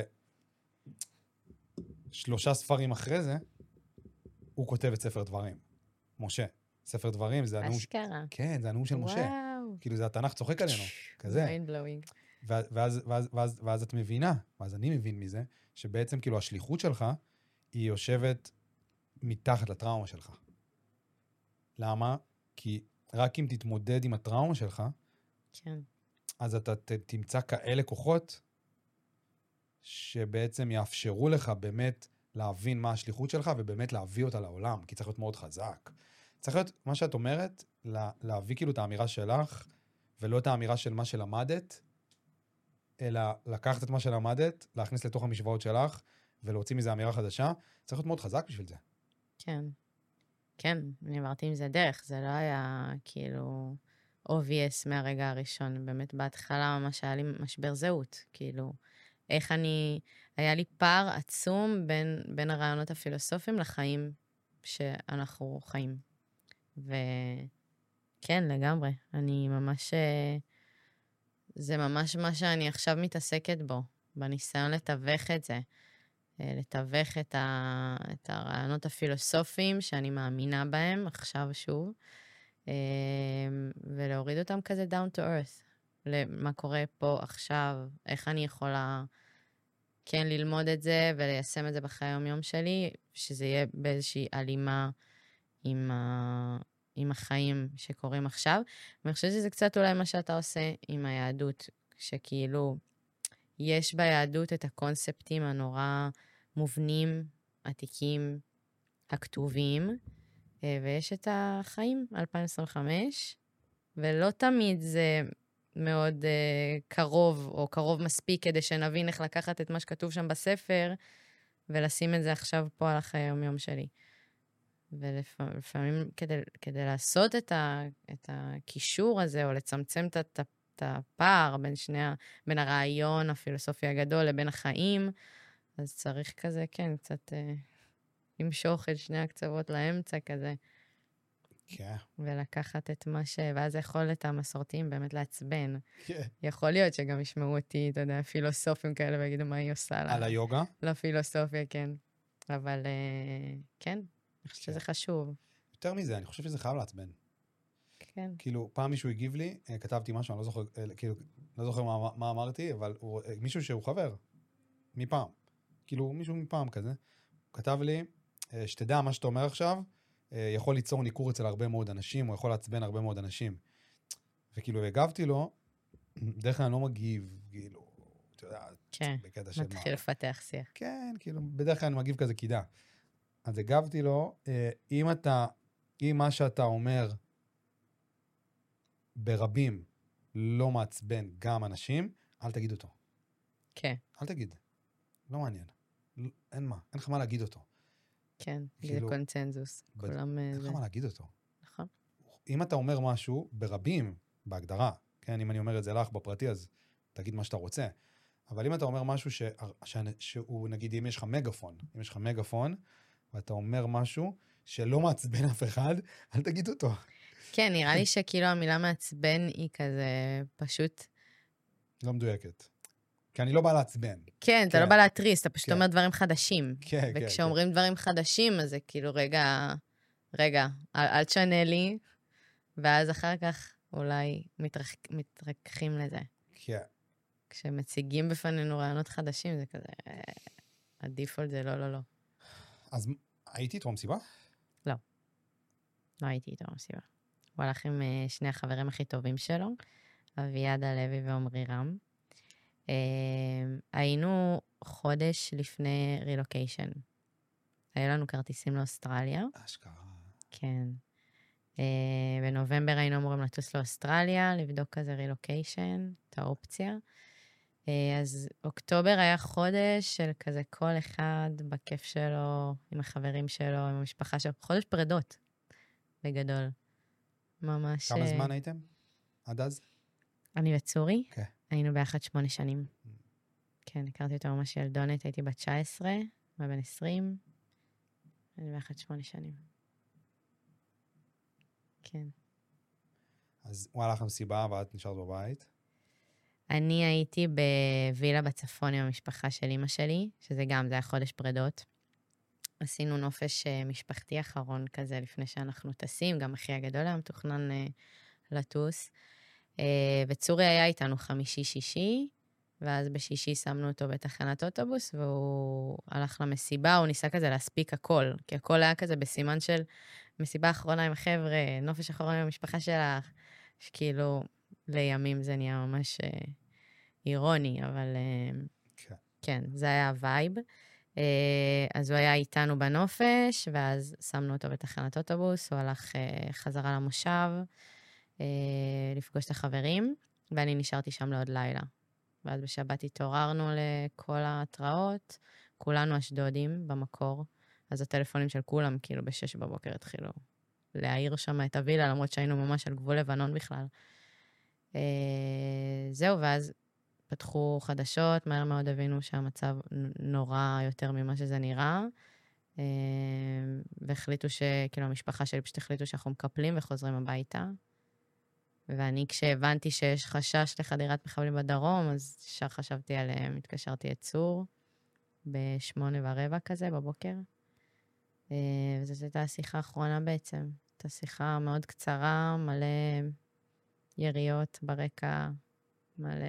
3 ספרים אחרי זה, הוא כותב את ספר דברים. משה. ספר דברים זה הנאום... אשכרה. כן, זה הנאום של משה. וואו. כאילו זה התנ"ך צוחק עלינו. כזה. mind blowing. ואז את מבינה, ואז אני מבין מזה, שבעצם כאילו השליחות שלך, היא יושבת מתחת לטראומה שלך. למה? כי רק אם תתמודד עם הטראומה שלך, כן. אז אתה תמצא כאלה כוחות, שבעצם יאפשרו לך באמת להבין מה השליחות שלך, ובאמת להביא אותה לעולם, כי צריך להיות מאוד חזק. צריך להיות, מה שאת אומרת, להביא כאילו את האמירה שלך, ולא את האמירה של מה שלמדת, אלא לקחת את מה שלמדת, להכניס לתוך המשוואות שלך, ולהוציא מזה אמירה חדשה. צריך להיות מאוד חזק בשביל זה. כן. כן, אני אמרתי עם זה דרך, זה לא היה כאילו obvious מהרגע הראשון. באמת בהתחלה ממש היה לי משבר זהות, כאילו, איך היה לי פער עצום בין הרעיונות הפילוסופיים לחיים שאנחנו חיים. וכן, לגמרי, אני ממש, זה ממש מה שאני עכשיו מתעסקת בו, בניסיון לתווך את זה, לתווך את הרעיונות הפילוסופיים שאני מאמינה בהם עכשיו שוב, ולהוריד אותם כזה down to earth, למה קורה פה עכשיו, איך אני יכולה כן ללמוד את זה וליישם את זה בחיי היום-יום שלי, שזה יהיה באיזושהי הלימה עם החיים שקורים עכשיו. ואני חושבת שזה קצת אולי מה שאתה עושה עם היהדות, שכאילו יש ביהדות את הקונספטים הנורא מובנים, עתיקים, הכתובים, ויש את החיים 2025, ולא תמיד זה מאוד קרוב, או קרוב מספיק כדי שנבין איך לקחת את מה שכתוב שם בספר, ולשים את זה עכשיו פה על החיי היום-יום שלי. ולפעמים כדי לעשות את הקישור הזה, או לצמצם את הפער בין הרעיון הפילוסופי הגדול לבין החיים, אז צריך כזה, כן, קצת למשוך את שני הקצוות לאמצע כזה. כן. ולקחת את מה ואז יכול את המסורתיים באמת לעצבן. כן. יכול להיות שגם ישמעו אותי, אתה יודע, פילוסופים כאלה, ויגידו מה היא עושה על היוגה? לפילוסופיה, כן. אבל כן, אני חושבת שזה חשוב. יותר מזה, אני חושב שזה חייב לעצבן. כן. כאילו, פעם מישהו הגיב לי, כתבתי משהו, אני לא זוכר, כאילו, לא זוכר מה אמרתי, אבל מישהו שהוא חבר, מפעם. כאילו, מישהו מפעם כזה, הוא כתב לי, שתדע מה שאתה אומר עכשיו, יכול ליצור ניכור אצל הרבה מאוד אנשים, הוא יכול לעצבן הרבה מאוד אנשים. וכאילו, הגבתי לו, בדרך כלל אני לא מגיב, כאילו, אתה יודע, כן, בקטע של מה. מתחיל לפתח שיח. כן, כאילו, בדרך כלל אני מגיב כזה קידה. אז הגבתי לו, אם מה שאתה אומר ברבים לא מעצבן גם אנשים, אל תגיד אותו. כן. אל תגיד. לא מעניין. אין מה. אין לך מה להגיד אותו. כן, כאילו, זה קונצנזוס. כולם אין לך זה. מה להגיד אותו. נכון. אם אתה אומר משהו ברבים, בהגדרה, כן, אם אני אומר את זה לך בפרטי, אז תגיד מה שאתה רוצה. אבל אם אתה אומר משהו שהוא, נגיד, אם יש לך מגפון, ואתה אומר משהו שלא מעצבן אף אחד, אל תגיד אותו. כן, נראה לי שכאילו המילה מעצבן היא כזה פשוט... לא מדויקת. כי אני לא בא לעצבן. כן, אתה לא בא להתריס, אתה פשוט אומר דברים חדשים. כן, כן. וכשאומרים דברים חדשים, אז זה כאילו רגע, רגע, אל תשנה לי, ואז אחר כך אולי מתרככים לזה. כן. כשמציגים בפנינו רעיונות חדשים, זה כזה, הדיפולט זה לא, לא, לא. אז הייתי איתו במסיבה? לא. לא הייתי איתו במסיבה. הוא הלך עם שני החברים הכי טובים שלו, אביעד הלוי ועומרי רם. היינו חודש לפני רילוקיישן. היו לנו כרטיסים לאוסטרליה. אשכרה. כן. בנובמבר היינו אמורים לטוס לאוסטרליה, לבדוק כזה רילוקיישן, את האופציה. אז אוקטובר היה חודש של כזה כל אחד בכיף שלו, עם החברים שלו, עם המשפחה שלו. חודש פרדות, בגדול. ממש... כמה זמן הייתם? עד אז? אני וצורי? כן. היינו ביחד 8 שנים. כן, הכרתי אותו ממש ילדונת, הייתי בת 19, ובן 20. היינו ביחד 8 שנים. כן. אז הוא הלך למסיבה, ואת נשארת בבית. אני הייתי בווילה בצפון עם המשפחה של אמא שלי, שזה גם, זה היה חודש פרדות. עשינו נופש משפחתי אחרון כזה לפני שאנחנו טסים, גם אחי הגדול היה מתוכנן לטוס. וצורי היה איתנו 5-6, ואז בשישי שמנו אותו בתחנת אוטובוס, והוא הלך למסיבה, הוא ניסה כזה להספיק הכל, כי הכל היה כזה בסימן של מסיבה אחרונה עם החבר'ה, נופש אחרון עם המשפחה שלך, שכאילו לימים זה נהיה ממש אירוני, אבל כן, זה היה הווייב. אז הוא היה איתנו בנופש, ואז שמנו אותו בתחנת אוטובוס, הוא הלך חזרה למושב, לפגוש את החברים, ואני נשארתי שם לעוד לילה. ואז בשבת התעוררנו לכל ההתראות, כולנו אשדודים במקור, אז הטלפונים של כולם כאילו ב6 בבוקר התחילו להעיר שם את הווילה, למרות שהיינו ממש על גבול לבנון בכלל. זהו, ואז פתחו חדשות, מהר מאוד הבינו שהמצב נורא יותר ממה שזה נראה, והחליטו שכאילו המשפחה שלי פשוט החליטו שאנחנו מקפלים וחוזרים הביתה. ואני כשהבנתי שיש חשש לחדירת מחבלים בדרום, אז ישר חשבתי עליהם, התקשרתי את צור, 8:15 כזה בבוקר. וזאת הייתה השיחה האחרונה בעצם. הייתה שיחה מאוד קצרה, מלא יריות ברקע, מלא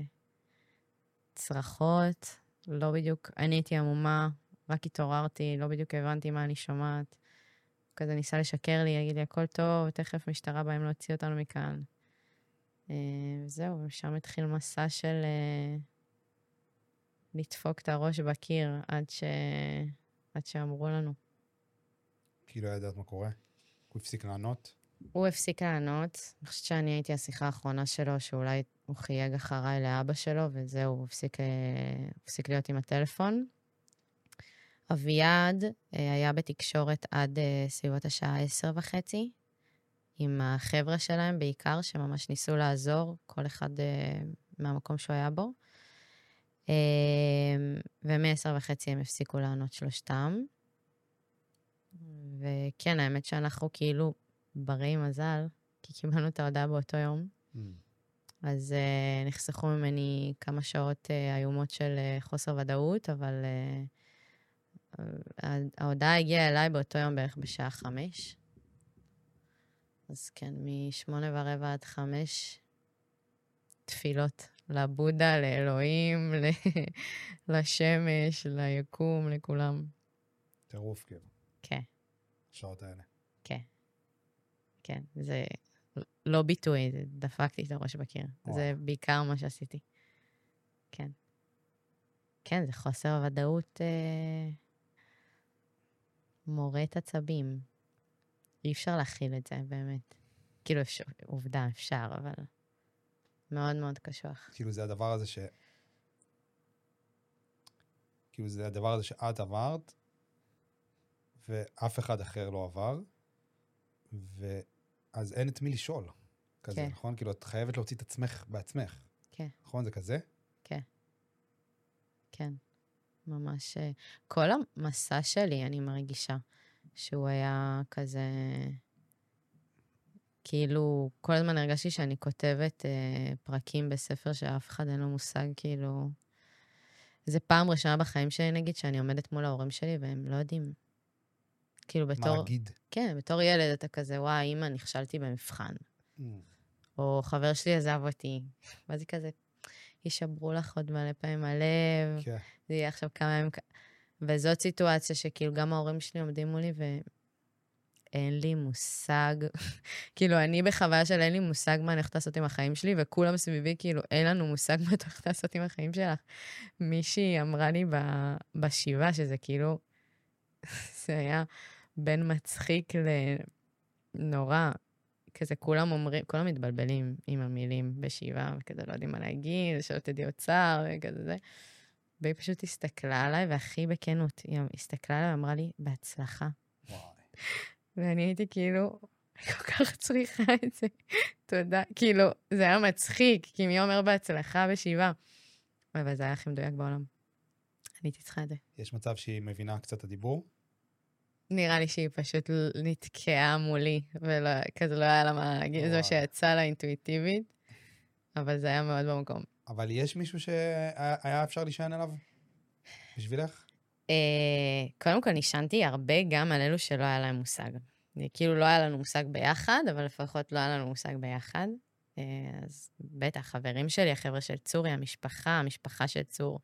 צרחות, לא בדיוק, אני הייתי עמומה, רק התעוררתי, לא בדיוק הבנתי מה אני שומעת. כזה ניסה לשקר לי, יגיד לי, הכל טוב, תכף משטרה באים להוציא אותנו מכאן. זהו, ושם התחיל מסע של לדפוק את הראש בקיר, עד שאמרו לנו. כי לא ידעת מה קורה? הוא הפסיק לענות? הוא הפסיק לענות. אני חושבת שאני הייתי השיחה האחרונה שלו, שאולי הוא חייג אחריי לאבא שלו, וזהו, הוא הפסיק להיות עם הטלפון. אביעד היה בתקשורת עד סביבות השעה 10:30, עם החבר'ה שלהם בעיקר, שממש ניסו לעזור, כל אחד מהמקום שהוא היה בו. ומ-10:30 הם הפסיקו לענות שלושתם. וכן, האמת שאנחנו כאילו ברי מזל, כי קיבלנו את ההודעה באותו יום. אז נחסכו ממני כמה שעות איומות של חוסר ודאות, אבל ההודעה הגיעה אליי באותו יום בערך בשעה 5. אז כן, 8:15 עד 5, תפילות לבודה, לאלוהים, לשמש, ליקום, לכולם. טירוף כאילו. כן. השעות האלה. כן. כן, זה לא ביטוי, זה דפקתי את הראש בקיר. זה בעיקר מה שעשיתי. כן. כן, זה חוסר ודאות מורת עצבים. אי אפשר להכיל את זה, באמת. כאילו, עובדה, אפשר, אבל מאוד מאוד קשוח. כאילו, זה הדבר הזה כאילו, זה הדבר הזה שאת עברת, ואף אחד אחר לא עבר, אז אין את מי לשאול. כזה, כן. נכון? כאילו, את חייבת להוציא את עצמך בעצמך. כן. נכון? זה כזה? כן. כן. ממש. כל המסע שלי, אני מרגישה שהוא היה כזה, כאילו, כל הזמן הרגשתי שאני כותבת פרקים בספר שאף אחד אין לו מושג, כאילו, זה פעם ראשונה בחיים שלי, נגיד, שאני עומדת מול ההורים שלי, והם לא יודעים. כאילו בתור... מה אגיד? כן, בתור ילד אתה כזה, וואי, אמא, נכשלתי במבחן. או חבר שלי עזב אותי. ואז היא כזה, יישברו לך עוד מלא פעמים הלב, כן. זה יהיה עכשיו כמה ימים... וזאת סיטואציה שכאילו גם ההורים שלי עומדים מולי ואין לי מושג, כאילו אני בחוויה של אין לי מושג מה אני הולכת לעשות עם החיים שלי, וכולם סביבי כאילו אין לנו מושג מה אתה הולכת לעשות עם החיים שלך. מישהי אמרה לי בשבעה שזה כאילו, זה היה בין מצחיק לנורא, כזה כולם אומרים, כולם מתבלבלים עם המילים בשבעה, וכזה לא יודעים מה להגיד, שלא תדעי אוצר, וכזה זה. והיא פשוט הסתכלה עליי, והכי בכנות, היא הסתכלה עליי ואמרה לי, בהצלחה. וואי. ואני הייתי כאילו, כל כך צריכה את זה. תודה. כאילו, זה היה מצחיק, כי מי אומר בהצלחה בשבעה? אבל זה היה הכי מדויק בעולם. אני הייתי צריכה את זה. יש מצב שהיא מבינה קצת את הדיבור? נראה לי שהיא פשוט נתקעה מולי, וכזה לא היה לה מה להגיד, זה מה שיצא לה אינטואיטיבית, אבל זה היה מאוד במקום. אבל יש מישהו שהיה אפשר להישען עליו? בשבילך? קודם כל, נשענתי הרבה גם על אלו שלא היה להם מושג. כאילו לא היה לנו מושג ביחד, אבל לפחות לא היה לנו מושג ביחד. אז בטח, חברים שלי, החבר'ה של צורי, המשפחה של צור,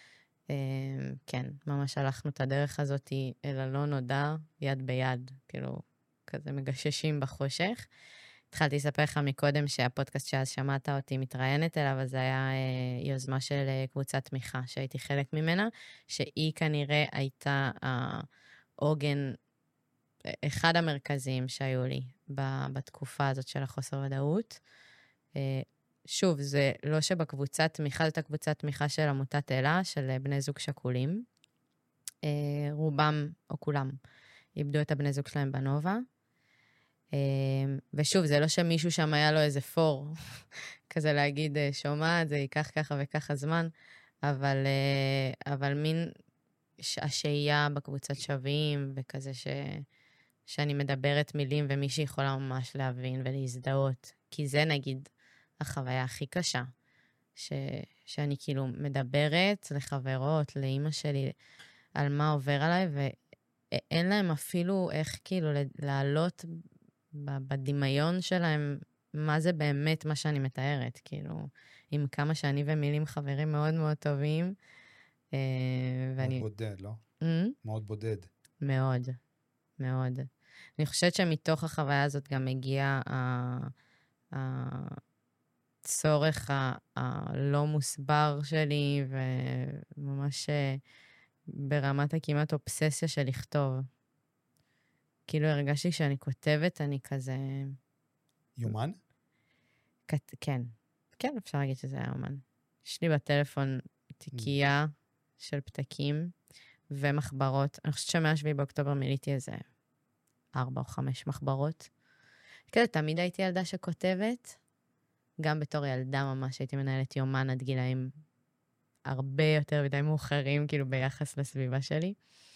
כן, ממש הלכנו את הדרך הזאת אל הלא נודע, יד ביד, כאילו, כזה מגששים בחושך. התחלתי לספר לך מקודם שהפודקאסט שאז שמעת אותי מתראיינת אליו, אז זה היה יוזמה של קבוצת תמיכה שהייתי חלק ממנה, שהיא כנראה הייתה העוגן, אחד המרכזיים שהיו לי בתקופה הזאת של החוסר ודאות. שוב, זה לא שבקבוצת תמיכה, זאת הקבוצת תמיכה של עמותת אלה, של בני זוג שכולים. רובם, או כולם, איבדו את הבני זוג שלהם בנובה. ושוב, זה לא שמישהו שם היה לו איזה פור, כזה להגיד, שומעת, זה ייקח ככה וככה זמן, אבל מין השהייה בקבוצת שווים, וכזה שאני מדברת מילים, ומישהי יכולה ממש להבין ולהזדהות. כי זה נגיד החוויה הכי קשה, שאני כאילו מדברת לחברות, לאמא שלי, על מה עובר עליי, ואין להם אפילו איך כאילו לעלות בדמיון שלהם, מה זה באמת מה שאני מתארת, כאילו, עם כמה שאני ומילים חברים מאוד מאוד טובים. מאוד בודד, לא? מאוד בודד. מאוד, מאוד. אני חושבת שמתוך החוויה הזאת גם הגיע הצורך הלא מוסבר שלי, וממש ברמת הכמעט אובססיה של לכתוב. כאילו הרגשתי שאני כותבת, אני כזה... יומן? כן. כן, אפשר להגיד שזה היה יומן. יש לי בטלפון תיקייה של פתקים ומחברות. אני חושבת שמ7 באוקטובר מיליתי איזה 4 או 5 מחברות. כזה, תמיד הייתי ילדה שכותבת. גם בתור ילדה ממש הייתי מנהלת יומן עד גילאים הרבה יותר מדי מאוחרים, כאילו ביחס לסביבה שלי.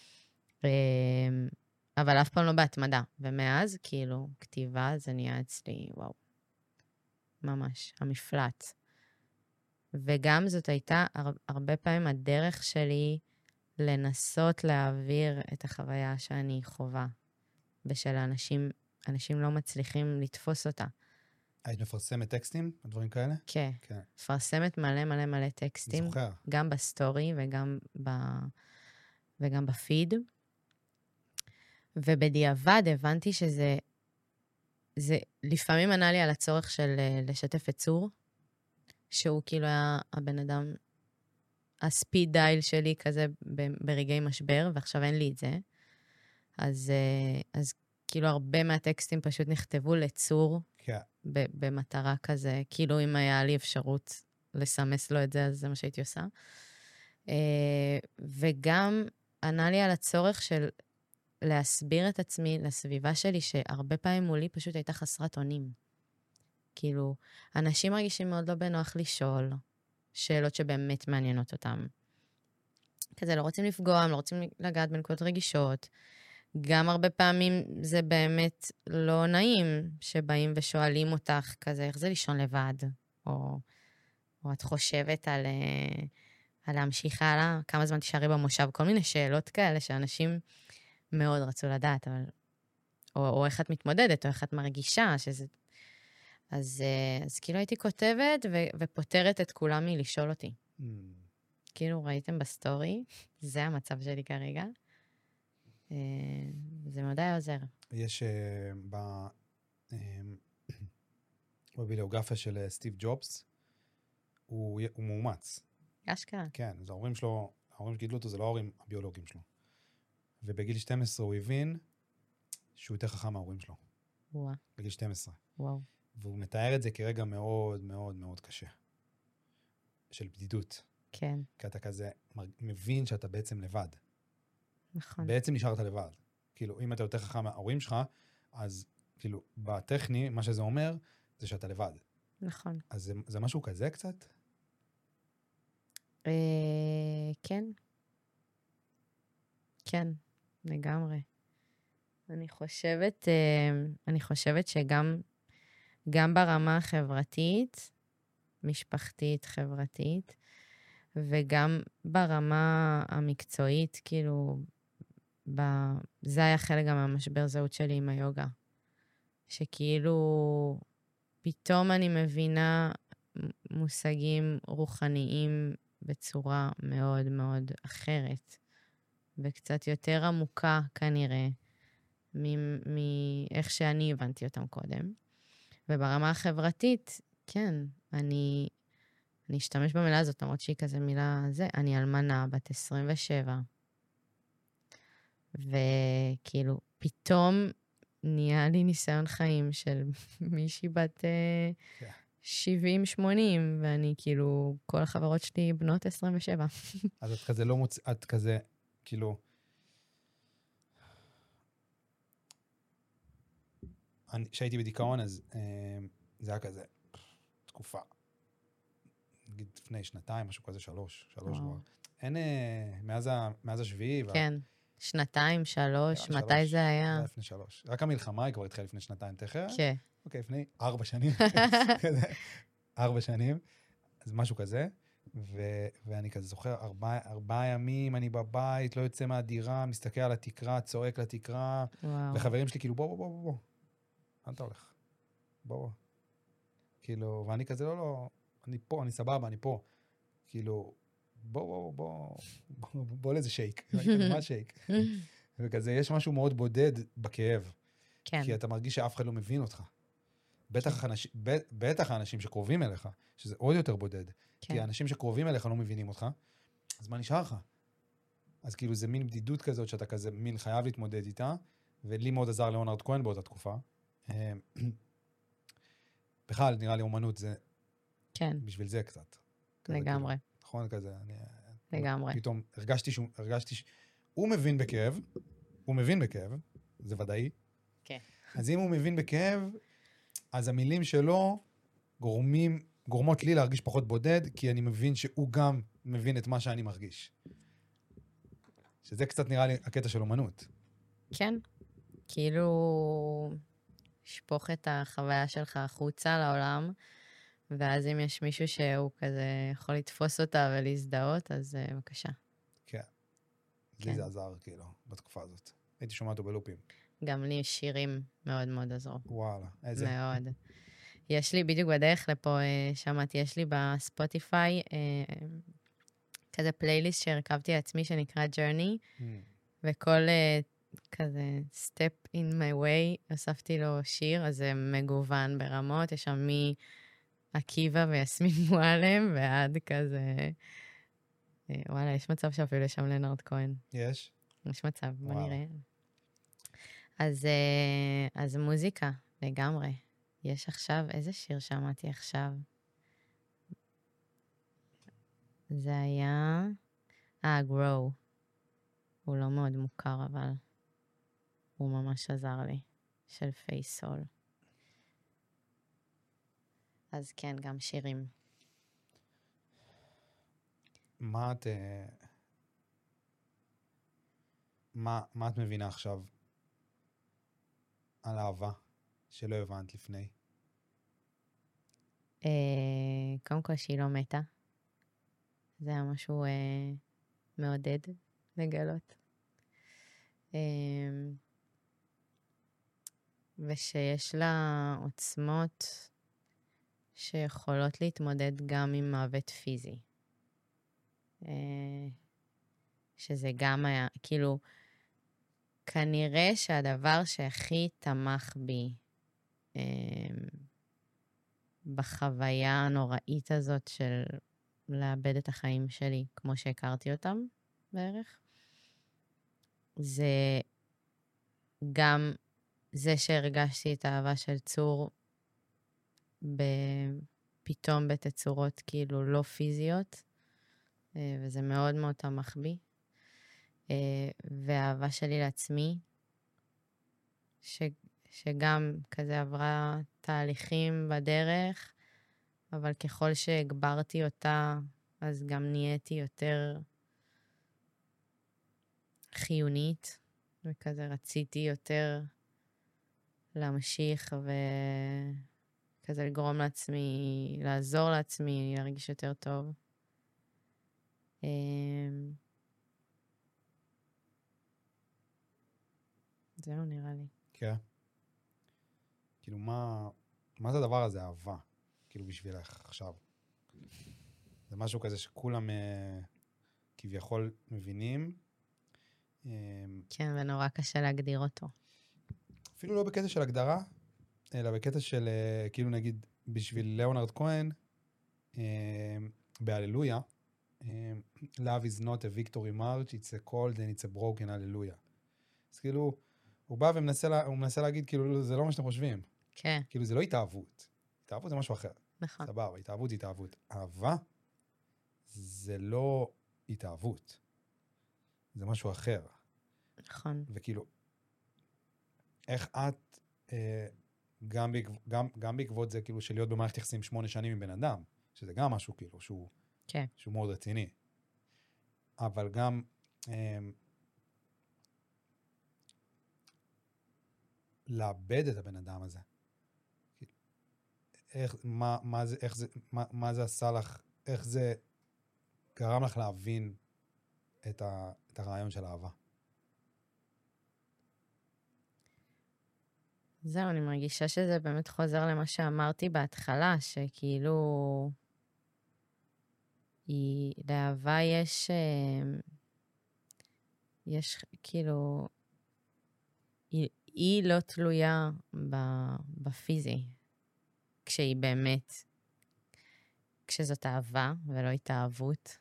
אבל אף פעם לא בהתמדה. ומאז, כאילו, כתיבה זה נהיה אצלי, וואו. ממש, המפלט. וגם זאת הייתה הרבה פעמים הדרך שלי לנסות להעביר את החוויה שאני חובה, ושל אנשים לא מצליחים לתפוס אותה. היית מפרסמת טקסטים, הדברים כאלה? כן. כן. מפרסמת מלא מלא מלא טקסטים. זוכר. גם בסטורי וגם בפיד. ובדיעבד הבנתי שזה לפעמים ענה לי על הצורך של לשתף את צור, שהוא כאילו היה הבן אדם, הספיד דייל שלי כזה ברגעי משבר, ועכשיו אין לי את זה. אז כאילו הרבה מהטקסטים פשוט נכתבו לצור, כן. במטרה כזה, כאילו אם היה לי אפשרות לסמס לו את זה, אז זה מה שהייתי עושה. וגם ענה לי על הצורך של להסביר את עצמי לסביבה שלי, שהרבה פעמים מולי פשוט הייתה חסרת אונים. כאילו, אנשים מרגישים מאוד לא בנוח לשאול שאלות שבאמת מעניינות אותם. כזה, לא רוצים לפגוע, הם לא רוצים לגעת בנקודות רגישות. גם הרבה פעמים זה באמת לא נעים שבאים ושואלים אותך כזה, איך זה לישון לבד? או את חושבת על להמשיך הלאה, כמה זמן תישארי במושב, כל מיני שאלות כאלה שאנשים מאוד רצו לדעת, אבל... או איך את מתמודדת, או איך את מרגישה, שזה... אז כאילו הייתי כותבת ופותרת את כולם מלשאול אותי. כאילו ראיתם בסטורי, זה המצב שלי כרגע. זה מאוד היה עוזר. יש בביליוגרפיה של סטיב ג'ובס, הוא מאומץ. אשכרה. כן, אז ההורים שגידלו אותו, זה לא ההורים הביולוגיים שלו. ובגיל 12 הוא הבין שהוא יותר חכם מההורים שלו. וואו. בגיל 12. וואו. והוא מתאר את זה כרגע מאוד מאוד מאוד קשה. של בדידות. כן. כי אתה כזה מבין שאתה בעצם לבד. נכון. בעצם נשארת לבד. כאילו, אם אתה יותר חכם מההורים שלך, אז כאילו, בטכני, מה שזה אומר, זה שאתה לבד. נכון. אז זה משהו כזה קצת? כן. כן, לגמרי. אני חושבת שגם ברמה החברתית, משפחתית, חברתית, וגם ברמה המקצועית, כאילו, זה היה חלק גם מהמשבר זהות שלי עם היוגה. שכאילו, פתאום אני מבינה מושגים רוחניים בצורה מאוד מאוד אחרת, וקצת יותר עמוקה כנראה, מאיך שאני הבנתי אותם קודם. וברמה החברתית, כן, אני אשתמש במילה הזאת, למרות שהיא כזה מילה זה, אני אלמנה, בת 27. וכאילו, פתאום נהיה לי ניסיון חיים של מישהי בת 70-80, ואני כאילו, כל החברות שלי בנות 27. אז את כזה לא את כזה, כאילו... כשהייתי בדיכאון, אז זה היה כזה תקופה. נגיד לפני שנתיים, משהו כזה, שלוש כבר. אין, מאז השביעי. כן, שנתיים, שלוש, מתי זה היה? לפני 3. רק המלחמה היא כבר התחילה לפני שנתיים תכף. כן. אוקיי, לפני 4 שנים. 4 שנים, אז משהו כזה. ואני כזה זוכר, 4 ימים אני בבית, לא יוצא מהדירה, מסתכל על התקרה, צועק לתקרה, וחברים שלי כאילו, בוא. לאן אתה הולך? בוא. כאילו, ואני כזה, לא, אני פה, אני סבבה, אני פה. כאילו, בוא לאיזה שייק. מה שייק? וכזה, יש משהו מאוד בודד בכאב. כן. כי אתה מרגיש שאף אחד לא מבין אותך. בטח האנשים שקרובים אליך, שזה עוד יותר בודד. כי האנשים שקרובים אליך לא מבינים אותך, אז מה נשאר לך? אז כאילו, זה מין בדידות כזאת שאתה כזה מין חייב להתמודד איתה, ולי מאוד עזר ליאונרד כהן באותה תקופה. בכלל, נראה לי אומנות זה... כן. בשביל זה קצת. לגמרי. נכון, כזה. לגמרי. פתאום הרגשתי הוא מבין בכאב, זה ודאי. כן. אז אם הוא מבין בכאב, אז המילים שלו גורמות לי להרגיש פחות בודד, כי אני מבין שהוא גם מבין את מה שאני מרגיש. שזה קצת נראה לי הקטע של אומנות. כן. כאילו, שפוך את החוויה שלך החוצה לעולם, ואז אם יש מישהו שהוא כזה יכול לתפוס אותה ולהזדהות, אז בבקשה. כן. לי זה עזר, כאילו, בתקופה הזאת. הייתי שומע אותו בלופים. גם לי שירים מאוד מאוד עזרו. וואלה, איזה? מאוד. יש לי, בדיוק בדרך לפה, שמעתי, יש לי בספוטיפיי כזה פלייליסט שהרכבתי לעצמי שנקרא Journey, וכל כזה step in my way, הוספתי לו שיר, אז זה מגוון ברמות, יש שם עקיבא ויסמין מועלם, ועד כזה, וואלה, יש מצב שאפילו יש שם לנרד כהן. יש? יש מצב, בוא נראה. אז מוזיקה, לגמרי. יש עכשיו, איזה שיר שמעתי עכשיו? זה היה... Grow. הוא לא מאוד מוכר, אבל הוא ממש עזר לי. של פייסול. אז כן, גם שירים. מה את מבינה עכשיו על אהבה שלא הבנת לפני? קודם כל שהיא לא מתה. זה היה משהו מעודד לגלות. ושיש לה עוצמות שיכולות להתמודד גם עם מוות פיזי. שזה גם היה, כאילו, כנראה שהדבר שהכי תמך בי בחוויה הנוראית הזאת של לאבד את החיים שלי כמו שהכרתי אותם בערך, זה גם זה שהרגשתי את האהבה של צור פתאום בתצורות כאילו לא פיזיות, וזה מאוד מאוד תמך בי. והאהבה שלי לעצמי, שגם כזה עברה תהליכים בדרך, אבל ככל שהגברתי אותה, אז גם נהייתי יותר חיונית, וכזה רציתי יותר להמשיך וכזה לגרום לעצמי, לעזור לעצמי, להרגיש יותר טוב. זהו נראה לי. כן. כאילו, מה זה הדבר הזה, אהבה? כאילו, בשבילך עכשיו. זה משהו כזה שכולם כביכול מבינים. כן, ונורא קשה להגדיר אותו. אפילו לא בקטע של הגדרה, אלא בקטע של, כאילו נגיד, בשביל ליאונרד כהן, בהללויה, Love is not a victory march, it's a cold and it's a broken hallelujah. אז כאילו, הוא בא ומנסה להגיד, כאילו, זה לא מה שאתם חושבים. כן. כאילו, זה לא התאהבות. התאהבות זה משהו אחר. נכון. סבבה, התאהבות זה התאהבות. אהבה זה לא התאהבות. זה משהו אחר. נכון. וכאילו, איך את, גם בעקבות זה, כאילו, של להיות במערכת יחסים 8 שנים עם בן אדם, שזה גם משהו, כאילו, שהוא מאוד רציני. אבל גם, לאבד את הבן אדם הזה. מה זה עשה לך, איך זה גרם לך להבין את הרעיון של האהבה? זהו, אני מרגישה שזה באמת חוזר למה שאמרתי בהתחלה, שכאילו, לאהבה יש כאילו, היא לא תלויה בפיזי, כשהיא באמת, כשזאת אהבה ולא התאהבות.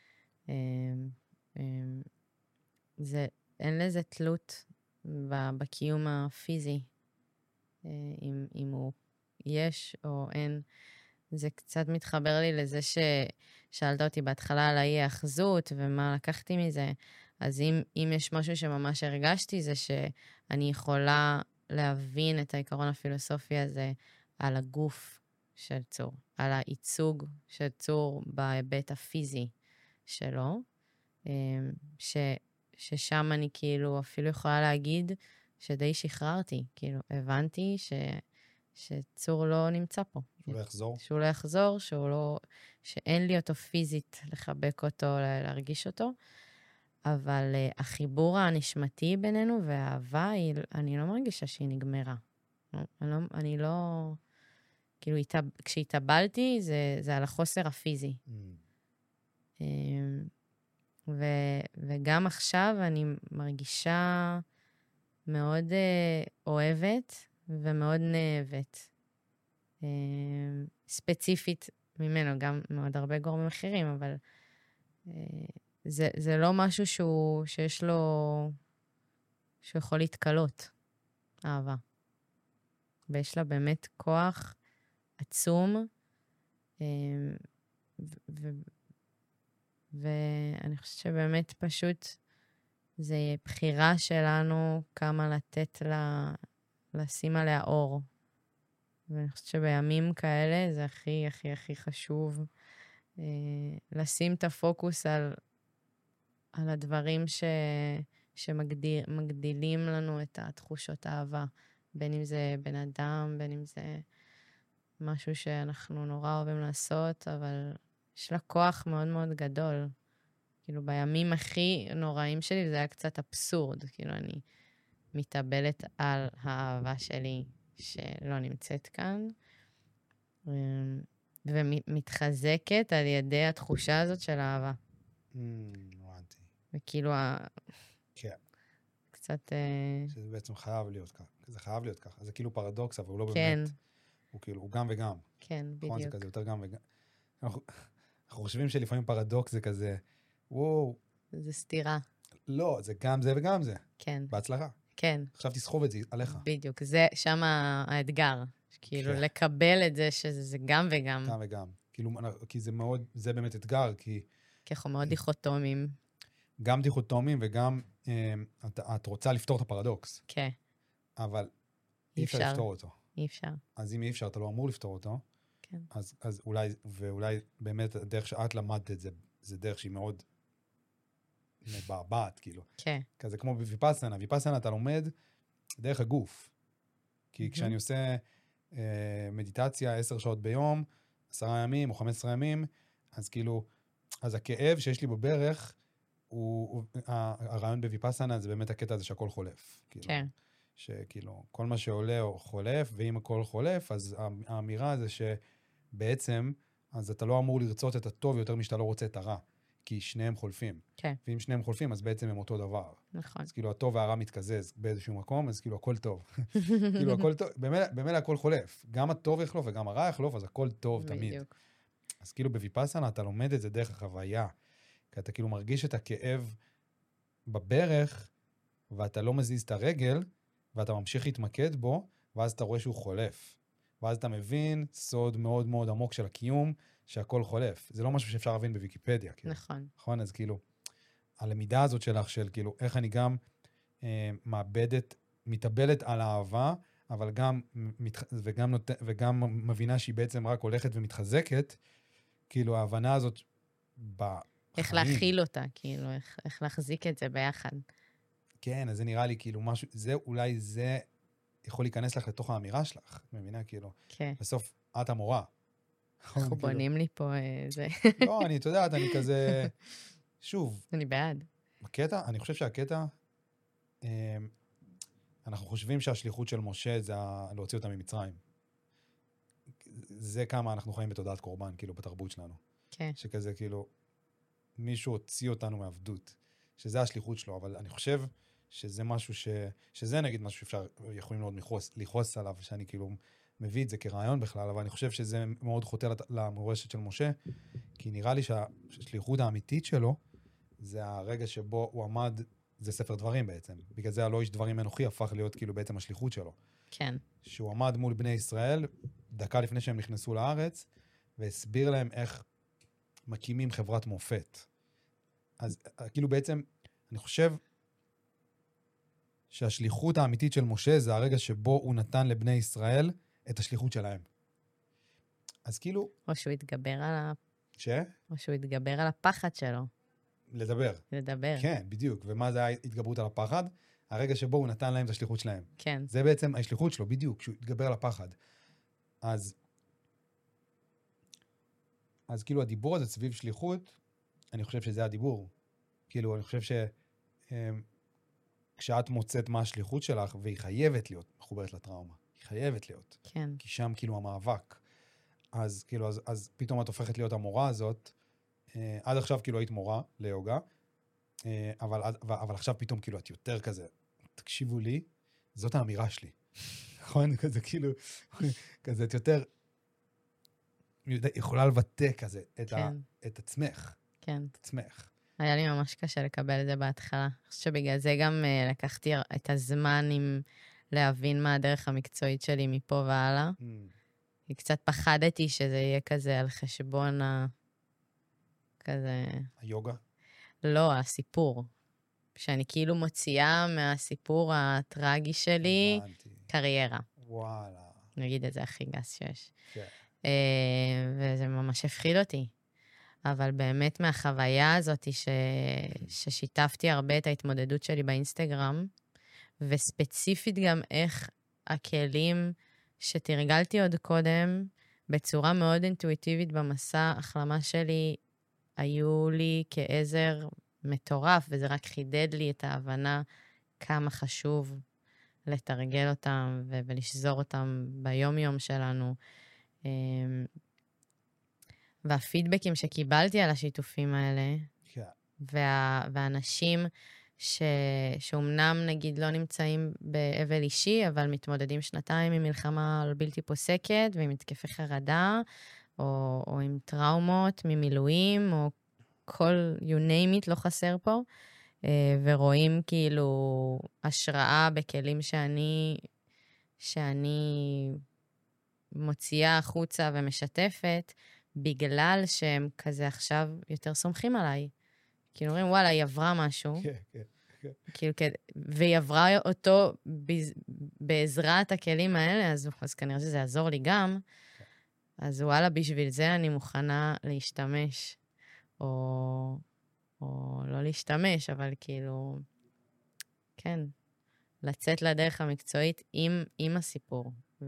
אין לזה תלות בקיום הפיזי, אם הוא יש או אין. זה קצת מתחבר לי לזה ששאלת אותי בהתחלה על האי-האחזות ומה לקחתי מזה. אז אם יש משהו שממש הרגשתי, זה שאני יכולה להבין את העיקרון הפילוסופי הזה על הגוף של צור, על הייצוג של צור בהיבט הפיזי שלו, ששם אני כאילו אפילו יכולה להגיד שדי שחררתי, כאילו הבנתי שצור לא נמצא פה. שהוא לא יחזור? שהוא לא יחזור, שאין לי אותו פיזית לחבק אותו, להרגיש אותו, אבל החיבור הנשמתי בינינו והאהבה, אני לא מרגישה שהיא נגמרה. אני לא, כאילו, כשהתאבלתי, זה על החוסר הפיזי. וגם עכשיו אני מרגישה מאוד אוהבת ומאוד נאהבת. ספציפית ממנו, גם מאוד הרבה גורמים אחרים, אבל זה לא משהו שיש לו, שהוא יכול להתקלות, אהבה. ויש לה באמת כוח עצום, ואני חושבת שבאמת פשוט זה בחירה שלנו כמה לתת לה, לשים עליה אור. ואני חושבת שבימים כאלה זה הכי הכי הכי חשוב לשים את הפוקוס על הדברים שמגדילים לנו את התחושות האהבה. בין אם זה בן אדם, בין אם זה משהו שאנחנו נורא אוהבים לעשות, אבל יש לה כוח מאוד מאוד גדול כאילו, בימים הכי נוראים שלי, זה היה קצת אבסורד. כאילו, אני מתאבלת על האהבה שלי שלא נמצאת כאן, ומתחזקת על ידי התחושה הזאת של האהבה. הבנתי. וכאילו, כן. קצת... שזה בעצם חייב להיות ככה. זה חייב להיות ככה. זה כאילו פרדוקס, אבל הוא לא כן. באמת. הוא כאילו, הוא גם וגם. כן, נכון? זה בדיוק. כזה יותר גם וגם. אנחנו חושבים שלפעמים פרדוקס זה כזה, וואו. זה סתירה. לא, זה גם זה וגם זה. כן. בהצלחה. כן. עכשיו תסחוב את זה עליך. בדיוק. זה שם האתגר. כאילו, כן. לקבל את זה שזה גם וגם. גם וגם. כאילו, כי זה מאוד, זה באמת אתגר, כי... כי אנחנו מאוד דיכוטומיים. גם דיכוטומיים וגם את רוצה לפתור את הפרדוקס. כן. אבל אי אפשר לפתור אותו. אי אפשר. אז אם אי אפשר, אתה לא אמור לפתור אותו. כן. אז אולי באמת הדרך שאת למדת את זה, זה דרך שהיא מאוד מבעבעת, כאילו. כן. כזה כמו בויפאסנה. ויפאסנה אתה לומד דרך הגוף. כי כשאני עושה מדיטציה 10 שעות ביום, 10 ימים או 15 ימים, אז כאילו, אז הכאב שיש לי בברך, הרעיון בויפאסנה זה באמת הקטע הזה שהכל חולף. כן. שכאילו, כל מה שעולה הוא חולף, ואם הכל חולף, אז האמירה זה שבעצם, אז אתה לא אמור לרצות את הטוב יותר משאתה לא רוצה את הרע, כי שניהם חולפים. כן. ואם שניהם חולפים, אז בעצם הם אותו דבר. נכון. אז כאילו, הטוב והרע מתקזז באיזשהו מקום, אז כאילו, הכל טוב. כאילו, הכל טוב, במילא הכל חולף. גם הטוב יחלוף וגם הרע יחלוף, אז הכל טוב תמיד. בדיוק. אז כאילו, בויפאסנה אתה לומד את זה דרך החוויה, כי אתה כאילו מרגיש את הכאב בברך, ואתה לא מזיז את הרגל, ואתה ממשיך להתמקד בו, ואז אתה רואה שהוא חולף. ואז אתה מבין סוד מאוד מאוד עמוק של הקיום, שהכל חולף. זה לא משהו שאפשר להבין בוויקיפדיה. כאילו. נכון. נכון? אז כאילו, הלמידה הזאת שלך, של כאילו, איך אני גם מתאבלת על האהבה, אבל וגם מבינה שהיא בעצם רק הולכת ומתחזקת, כאילו, ההבנה הזאת בחיים. איך להכיל אותה, כאילו, איך להחזיק את זה ביחד. כן, אז זה נראה לי כאילו משהו, אולי זה יכול להיכנס לך לתוך האמירה שלך, מבינה? כאילו, כן. בסוף את המורה. אנחנו בונים לי פה זה. לא, אתה יודעת, אני כזה, שוב. אני בעד. הקטע, אני חושב שהקטע, אנחנו חושבים שהשליחות של משה זה להוציא אותם ממצרים. זה כמה אנחנו חיים בתודעת קורבן, כאילו, בתרבות שלנו. כן. שכזה, כאילו, מישהו הוציא אותנו מעבדות. שזה השליחות שלו, אבל אני חושב שזה משהו שזה נגיד משהו שאפשר, יכולים מאוד לכעוס עליו, שאני כאילו מביא את זה כרעיון בכלל, אבל אני חושב שזה מאוד חוטא למורשת של משה, כי נראה לי שהשליחות האמיתית שלו, זה הרגע שבו הוא עמד, זה ספר דברים בעצם. בגלל זה הלא איש דברים אנוכי הפך להיות כאילו בעצם השליחות שלו. כן. שהוא עמד מול בני ישראל, דקה לפני שהם נכנסו לארץ, והסביר להם איך מקימים חברת מופת. אז כאילו בעצם, אני חושב שהשליחות האמיתית של משה זה הרגע שבו הוא נתן לבני ישראל את השליחות שלהם. אז כאילו... או שהוא יתגבר על או שהוא יתגבר על הפחד שלו. לדבר. כן, בדיוק. ומה זה ההתגברות על הפחד? הרגע שבו הוא נתן להם את השליחות שלהם. כן. זה בעצם השליחות שלו, בדיוק, שהוא יתגבר על הפחד. אז כאילו הדיבור הזה סביב שליחות, אני חושב שזה הדיבור. כאילו, אני חושב כשאת מוצאת מה השליחות שלך, והיא חייבת להיות מחוברת לטראומה. היא חייבת להיות. כן. כי שם כאילו המאבק. אז כאילו, אז פתאום את הופכת להיות המורה הזאת. עד עכשיו כאילו היית מורה ליוגה, אבל עכשיו פתאום כאילו את יותר כזה, תקשיבו לי, זאת האמירה שלי. נכון? כזה כאילו, כזה את יותר יכולה לבטא כזה את עצמך. כן. את עצמך. היה לי ממש קשה לקבל את זה בהתחלה. אני חושבת שבגלל זה גם לקחתי את הזמן עם להבין מה הדרך המקצועית שלי מפה והלאה. כי קצת פחדתי שזה יהיה כזה על חשבון כזה... היוגה? לא, הסיפור. שאני כאילו מוציאה מהסיפור הטרגי שלי קריירה. וואלה. נגיד את זה הכי גס שיש. כן. וזה ממש הפחיד אותי. אבל באמת מהחוויה הזאת ששיתפתי הרבה את ההתמודדות שלי באינסטגרם, וספציפית גם איך הכלים שתרגלתי עוד קודם, בצורה מאוד אינטואיטיבית במסע החלמה שלי, היו לי כעזר מטורף, וזה רק חידד לי את ההבנה כמה חשוב לתרגל אותם ולשזור אותם ביום-יום שלנו. והפידבקים שקיבלתי על השיתופים האלה, כן. והאנשים שאומנם נגיד לא נמצאים באבל אישי, אבל מתמודדים 2 עם מלחמה בלתי פוסקת, ועם התקפי חרדה, או עם טראומות ממילואים, או כל you name it לא חסר פה, ורואים כאילו השראה בכלים שאני מוציאה החוצה ומשתפת, בגלל שהם כזה עכשיו יותר סומכים עליי. כאילו אומרים, וואלה, היא עברה משהו. כן, כן, כן. כאילו, והיא עברה אותו בעזרת הכלים האלה, אז כנראה שזה יעזור לי גם. אז וואלה, בשביל זה אני מוכנה להשתמש, או לא להשתמש, אבל כאילו, כן, לצאת לדרך המקצועית עם הסיפור.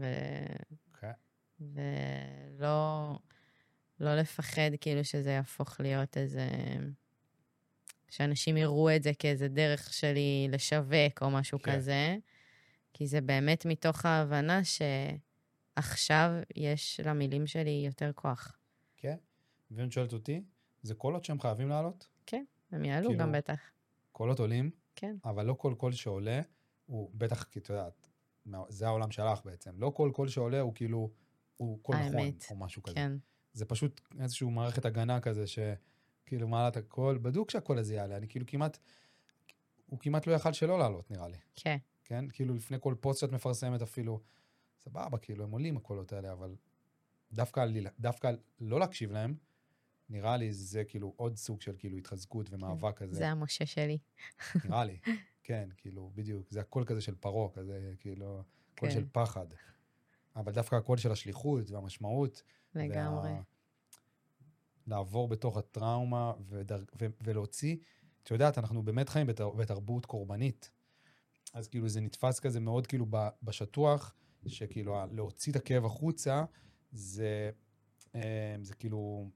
ולא לפחד כאילו שזה יהפוך להיות איזה, שאנשים יראו את זה כאיזה דרך שלי לשווק או משהו כזה, כי זה באמת מתוך ההבנה שעכשיו יש למילים שלי יותר כוח. כן, ואם שואלת אותי, זה קולות שהם חייבים לעלות? כן, הם יעלו כאילו, גם בטח. קולות עולים, כן. אבל לא כל קול שעולה, הוא בטח, כי אתה יודעת, זה העולם שלך בעצם. לא כל קול שעולה הוא כאילו, הוא קול נכון, או משהו כזה. כן. זה פשוט איזושהי מערכת הגנה כזה, שכאילו מעלה את הקול, בדוק שהקול הזה יעלה, אני כאילו הוא כמעט לא יכל שלא לעלות, נראה לי. כן. כן? כאילו לפני כל פוסט שאת מפרסמת אפילו, סבבה, כאילו הם עולים הקולות האלה, אבל דווקא לא להקשיב להם, נראה לי זה כאילו עוד סוג של כאילו התחזקות ומאבק כזה. זה המשה שלי. נראה לי, כן, כאילו, בדיוק. זה הקול כזה של פרו, כזה, כאילו, קול של פחד. אבל דווקא הקול של השליחות והמשמעות. לגמרי. לעבור בתוך הטראומה ולהוציא, את יודעת, אנחנו באמת חיים בתרבות קורבנית. אז כאילו זה נתפס כזה מאוד כאילו בשטוח, שכאילו להוציא את הכאב החוצה, זה כאילו,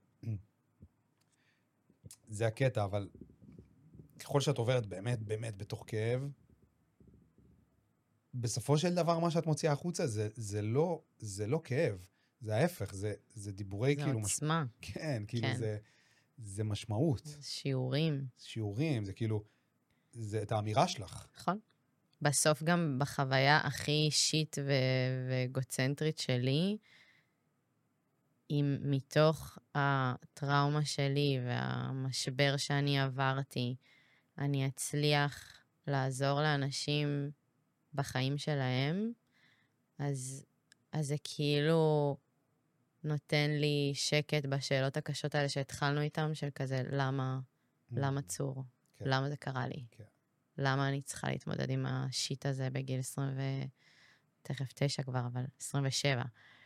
זה הקטע, אבל ככל שאת עוברת באמת באמת בתוך כאב, בסופו של דבר מה שאת מוציאה החוצה זה לא כאב, זה ההפך, זה דיבורי זה כאילו... זה עוצמה. כן, כאילו כן. זה משמעות. שיעורים. שיעורים, זה כאילו, זה את האמירה שלך. נכון. בסוף גם בחוויה הכי אישית וגוצנטרית שלי, אם מתוך הטראומה שלי והמשבר שאני עברתי, אני אצליח לעזור לאנשים בחיים שלהם, אז זה כאילו נותן לי שקט בשאלות הקשות האלה שהתחלנו איתם, של כזה, למה צור? כן. למה זה קרה לי? כן. למה אני צריכה להתמודד עם השיט הזה בגיל 20 תכף 9 כבר, אבל 27.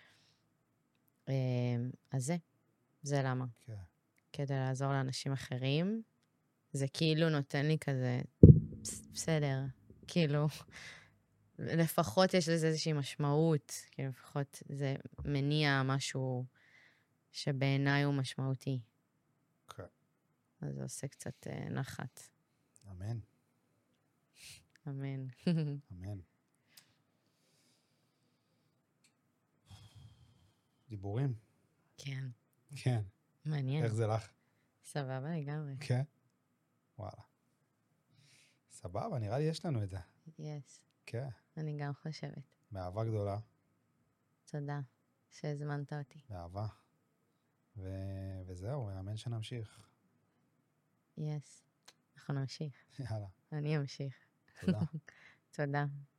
אז זה למה. כן. כדי לעזור לאנשים אחרים, זה כאילו נותן לי כזה, בסדר, כאילו, לפחות יש לזה איזושהי משמעות, כאילו לפחות זה מניע משהו שבעיניי הוא משמעותי. כן. אז זה עושה קצת נחת. אמן. אמן. אמן. דיבורים? כן. כן. מעניין. איך זה לך? סבבה לגמרי. כן? וואלה. סבבה, נראה לי יש לנו את זה. יש. כן. אני גם חושבת. באהבה גדולה. תודה שהזמנת אותי. באהבה. וזהו, אמן שנמשיך. יש. אנחנו נמשיך. יאללה. אני אמשיך. תודה. תודה.